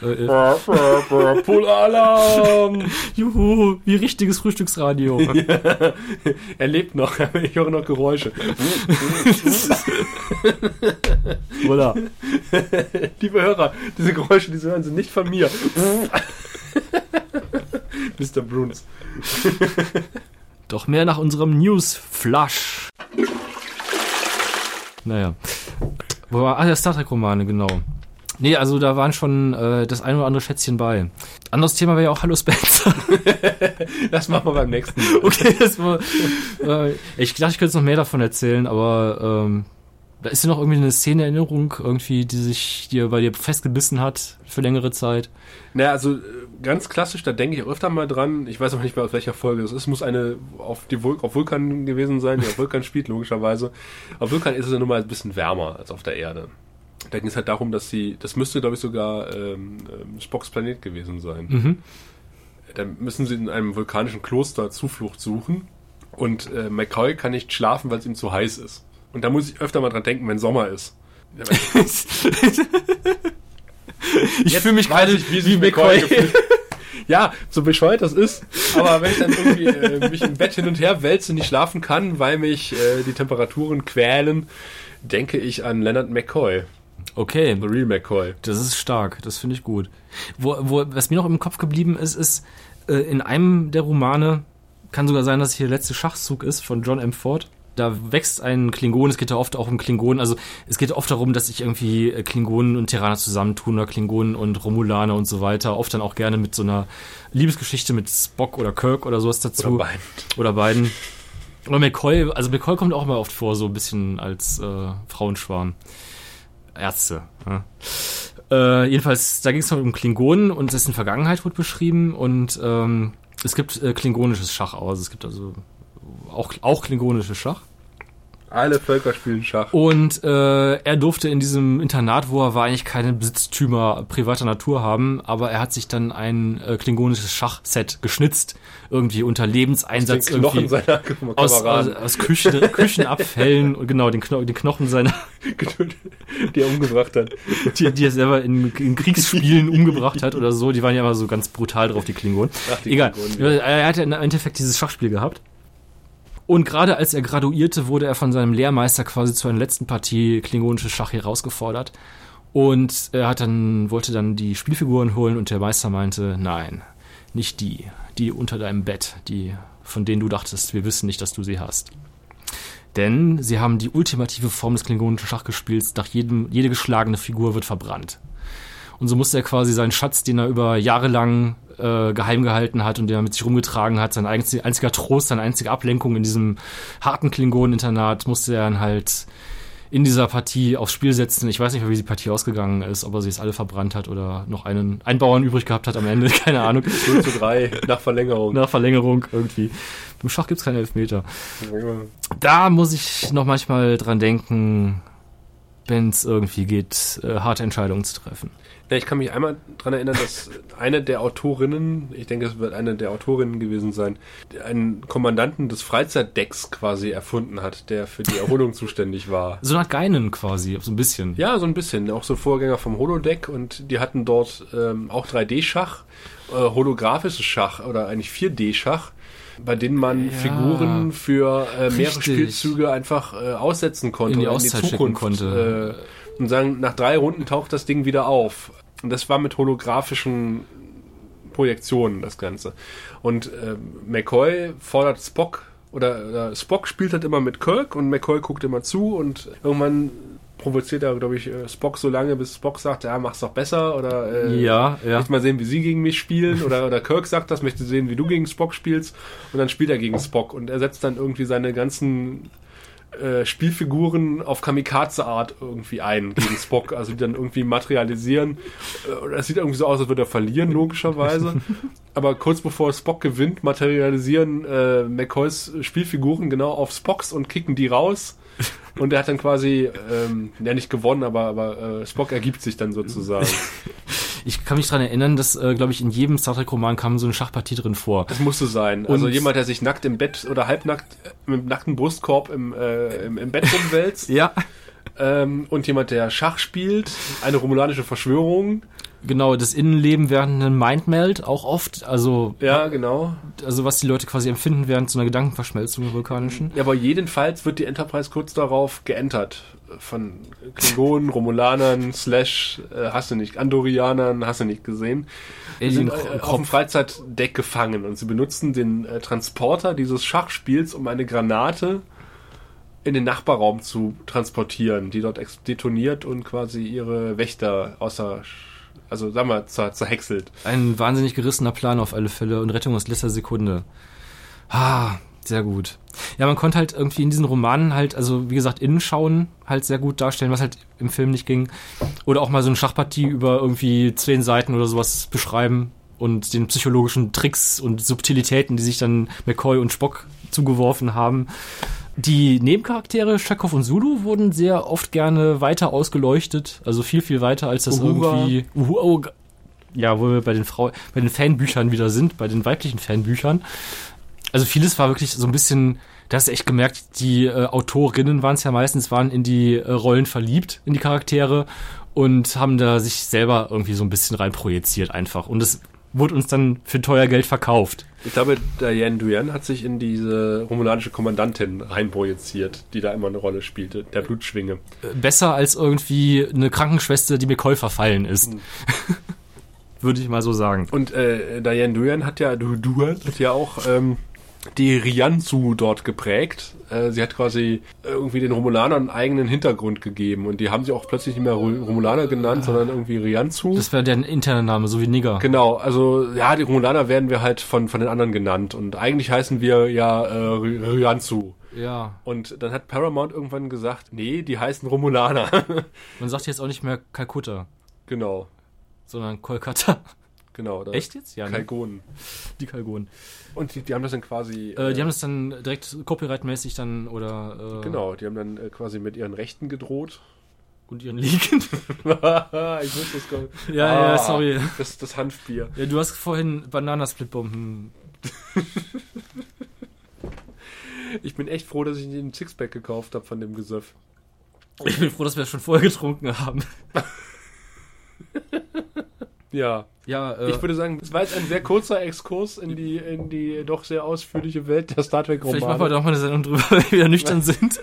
Puller-Alarm! Juhu, wie richtiges Frühstücksradio. Ja, er lebt noch, ich höre noch Geräusche. Voilà. Liebe Hörer, diese Geräusche, diese hören sind nicht von mir. Mr. Bruns. Doch mehr nach unserem News-Flush. Naja. Wo war, der Star Trek-Romane, genau. Nee, also da waren schon das ein oder andere Schätzchen bei. Anderes Thema wäre ja auch Hallo Spencer. Das machen wir beim nächsten. Okay, das war, ich dachte, ich könnte noch mehr davon erzählen, aber da ist ja noch irgendwie eine Szene-Erinnerung, irgendwie, die sich bei dir festgebissen hat für längere Zeit. Naja, also ganz klassisch, da denke ich öfter mal dran. Ich weiß auch nicht mehr, aus welcher Folge das ist. Es muss eine auf Vulkan gewesen sein, die auf Vulkan spielt, logischerweise. Auf Vulkan ist es ja nun mal ein bisschen wärmer als auf der Erde. Da ging es halt darum, dass das müsste, glaube ich, sogar Spocks Planet gewesen sein. Mhm. Da müssen sie in einem vulkanischen Kloster Zuflucht suchen und McCoy kann nicht schlafen, weil es ihm zu heiß ist. Und da muss ich öfter mal dran denken, wenn Sommer ist. Ich fühle mich gerade wie McCoy. Ja, so bescheuert das ist. Aber wenn ich dann irgendwie mich im Bett hin und her wälze und nicht schlafen kann, weil mich die Temperaturen quälen, denke ich an Leonard McCoy. Okay. The Real McCoy. Das ist stark, das finde ich gut. Was mir noch im Kopf geblieben ist in einem der Romane, kann sogar sein, dass hier der letzte Schachzug ist von John M. Ford. Da wächst ein Klingon, es geht ja oft auch um Klingonen, also es geht oft darum, dass sich irgendwie Klingonen und Terraner zusammentun oder Klingonen und Romulaner und so weiter, oft dann auch gerne mit so einer Liebesgeschichte mit Spock oder Kirk oder sowas dazu. Oder beiden. Oder McCoy kommt auch mal oft vor, so ein bisschen als Frauenschwarm. Ärzte. Ja. Jedenfalls, da ging es noch um Klingonen und dessen Vergangenheit wurde beschrieben und es gibt klingonisches Schach aus. Es gibt also auch klingonisches Schach. Alle Völker spielen Schach. Und er durfte in diesem Internat, wo er war, eigentlich keine Besitztümer privater Natur haben, aber er hat sich dann ein klingonisches Schachset geschnitzt, irgendwie unter Lebenseinsatz aus den Knochen seiner Kameraden. Aus Küchenabfällen und genau, den Knochen seiner die er umgebracht hat. Die er selber in Kriegsspielen umgebracht hat oder so, die waren ja immer so ganz brutal drauf, die Klingonen. Egal. Klingonen, ja. Er hatte im Endeffekt dieses Schachspiel gehabt. Und gerade als er graduierte, wurde er von seinem Lehrmeister quasi zu einer letzten Partie klingonisches Schach herausgefordert. Und er wollte dann die Spielfiguren holen und der Meister meinte, nein, nicht die unter deinem Bett, die, von denen du dachtest, wir wissen nicht, dass du sie hast. Denn sie haben die ultimative Form des klingonischen Schachgespiels, jede geschlagene Figur wird verbrannt. Und so musste er quasi seinen Schatz, den er über Jahre lang geheim gehalten hat und den er mit sich rumgetragen hat, sein einziger Trost, seine einzige Ablenkung in diesem harten Klingonen-Internat, musste er dann halt in dieser Partie aufs Spiel setzen. Ich weiß nicht mehr, wie die Partie ausgegangen ist, ob er sie jetzt alle verbrannt hat oder noch einen Bauern übrig gehabt hat am Ende, keine Ahnung. 0:3 nach Verlängerung. Nach Verlängerung irgendwie. Im Schach gibt's keine Elfmeter. Da muss ich noch manchmal dran denken, wenn es irgendwie geht, harte Entscheidungen zu treffen. Ja, ich kann mich einmal dran erinnern, dass eine der Autorinnen, ich denke, es wird eine der Autorinnen gewesen sein, einen Kommandanten des Freizeitdecks quasi erfunden hat, der für die Erholung zuständig war. So eine Art Geinen quasi, so ein bisschen. Ja, so ein bisschen. Auch so Vorgänger vom Holodeck und die hatten dort auch 3D-Schach, holographisches Schach oder eigentlich 4D-Schach, bei denen man Figuren für mehrere Spielzüge einfach aussetzen konnte in die und in die Zukunft konnte. Und sagen, nach 3 Runden taucht das Ding wieder auf. Und das war mit holographischen Projektionen, das Ganze. Und McCoy fordert Spock, oder Spock spielt halt immer mit Kirk und McCoy guckt immer zu und irgendwann provoziert er, glaube ich, Spock so lange, bis Spock sagt, ja, mach's doch besser oder möchte mal sehen, wie sie gegen mich spielen oder Kirk sagt das, möchte sehen, wie du gegen Spock spielst und dann spielt er gegen Spock und er setzt dann irgendwie seine ganzen Spielfiguren auf Kamikaze-Art irgendwie ein gegen Spock, also die dann irgendwie materialisieren. Es sieht irgendwie so aus, als würde er verlieren, logischerweise. Aber kurz bevor Spock gewinnt, materialisieren McCoys Spielfiguren genau auf Spocks und kicken die raus. Und er hat dann quasi, nicht gewonnen, aber Spock ergibt sich dann sozusagen. Ich kann mich daran erinnern, dass, glaube ich, in jedem Star Trek-Roman kam so eine Schachpartie drin vor. Das musste sein. Also jemand, der sich nackt im Bett oder halbnackt mit nacktem Brustkorb im Bett rumwälzt. Ja. Und jemand, der Schach spielt. Eine romulanische Verschwörung. Genau, das Innenleben während einem Mindmeld auch oft. Also ja, genau. Also was die Leute quasi empfinden während so einer Gedankenverschmelzung der vulkanischen. Ja, aber jedenfalls wird die Enterprise kurz darauf geentert. Klingonen, Romulanern, hast du nicht, Andorianern, hast du nicht gesehen. Die sind auf dem Freizeitdeck gefangen und sie benutzen den Transporter dieses Schachspiels, um eine Granate in den Nachbarraum zu transportieren, die dort detoniert und quasi ihre Wächter zerhäckselt. Ein wahnsinnig gerissener Plan auf alle Fälle und Rettung aus letzter Sekunde. Sehr gut. Ja, man konnte halt irgendwie in diesen Romanen halt, also wie gesagt, Innenschauen halt sehr gut darstellen, was halt im Film nicht ging. Oder auch mal so eine Schachpartie über irgendwie 10 Seiten oder sowas beschreiben und den psychologischen Tricks und Subtilitäten, die sich dann McCoy und Spock zugeworfen haben. Die Nebencharaktere, Chekhov und Sulu, wurden sehr oft gerne weiter ausgeleuchtet, also viel, viel weiter als das irgendwie... Ja, wo wir bei den Fanbüchern wieder sind, bei den weiblichen Fanbüchern. Also vieles war wirklich so ein bisschen, da hast du echt gemerkt, die Autorinnen waren es ja meistens, waren in die Rollen verliebt, in die Charaktere und haben da sich selber irgendwie so ein bisschen reinprojiziert einfach. Und es wurde uns dann für teuer Geld verkauft. Ich glaube, Diane Duane hat sich in diese romulanische Kommandantin reinprojiziert, die da immer eine Rolle spielte, der Blutschwinge. Besser als irgendwie eine Krankenschwester, die McCoy verfallen ist. Würde ich mal so sagen. Und Diane Duane hat ja auch die Rianzu dort geprägt. Sie hat quasi irgendwie den Romulanern einen eigenen Hintergrund gegeben und die haben sie auch plötzlich nicht mehr Romulaner genannt, sondern irgendwie Rianzu. Das wäre deren interner Name, so wie Nigger. Genau, also ja, die Romulaner werden wir halt von den anderen genannt und eigentlich heißen wir ja Rianzu. Ja. Und dann hat Paramount irgendwann gesagt, nee, die heißen Romulaner. Man sagt jetzt auch nicht mehr Kalkutta. Genau. Sondern Kolkata. Genau. Echt jetzt? Ja. Kalgonen. Die Kalgonen. Und die haben das dann quasi... die haben das dann direkt copyright-mäßig dann, oder... Genau, die haben dann quasi mit ihren Rechten gedroht. Und ihren Ligen. Ich muss das gar nicht... Ja, sorry. Das Hanfbier. Ja, du hast vorhin Bananasplitbomben. Ich bin echt froh, dass ich nicht einen Sixpack gekauft habe von dem Gesöff. Ich bin froh, dass wir das schon vorher getrunken haben. Ja. Ich würde sagen, es war jetzt ein sehr kurzer Exkurs in die doch sehr ausführliche Welt der Star Trek-Romane. Vielleicht machen wir doch mal eine Sendung drüber, wenn wir wieder nüchtern sind.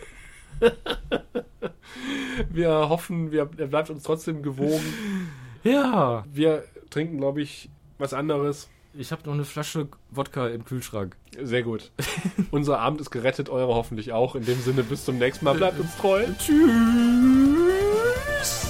Wir hoffen, er bleibt uns trotzdem gewogen. Ja. Wir trinken, glaube ich, was anderes. Ich habe noch eine Flasche Wodka im Kühlschrank. Sehr gut. Unser Abend ist gerettet, eure hoffentlich auch. In dem Sinne, bis zum nächsten Mal. Bleibt uns treu. Tschüss.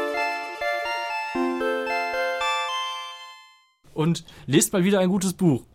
Und lest mal wieder ein gutes Buch.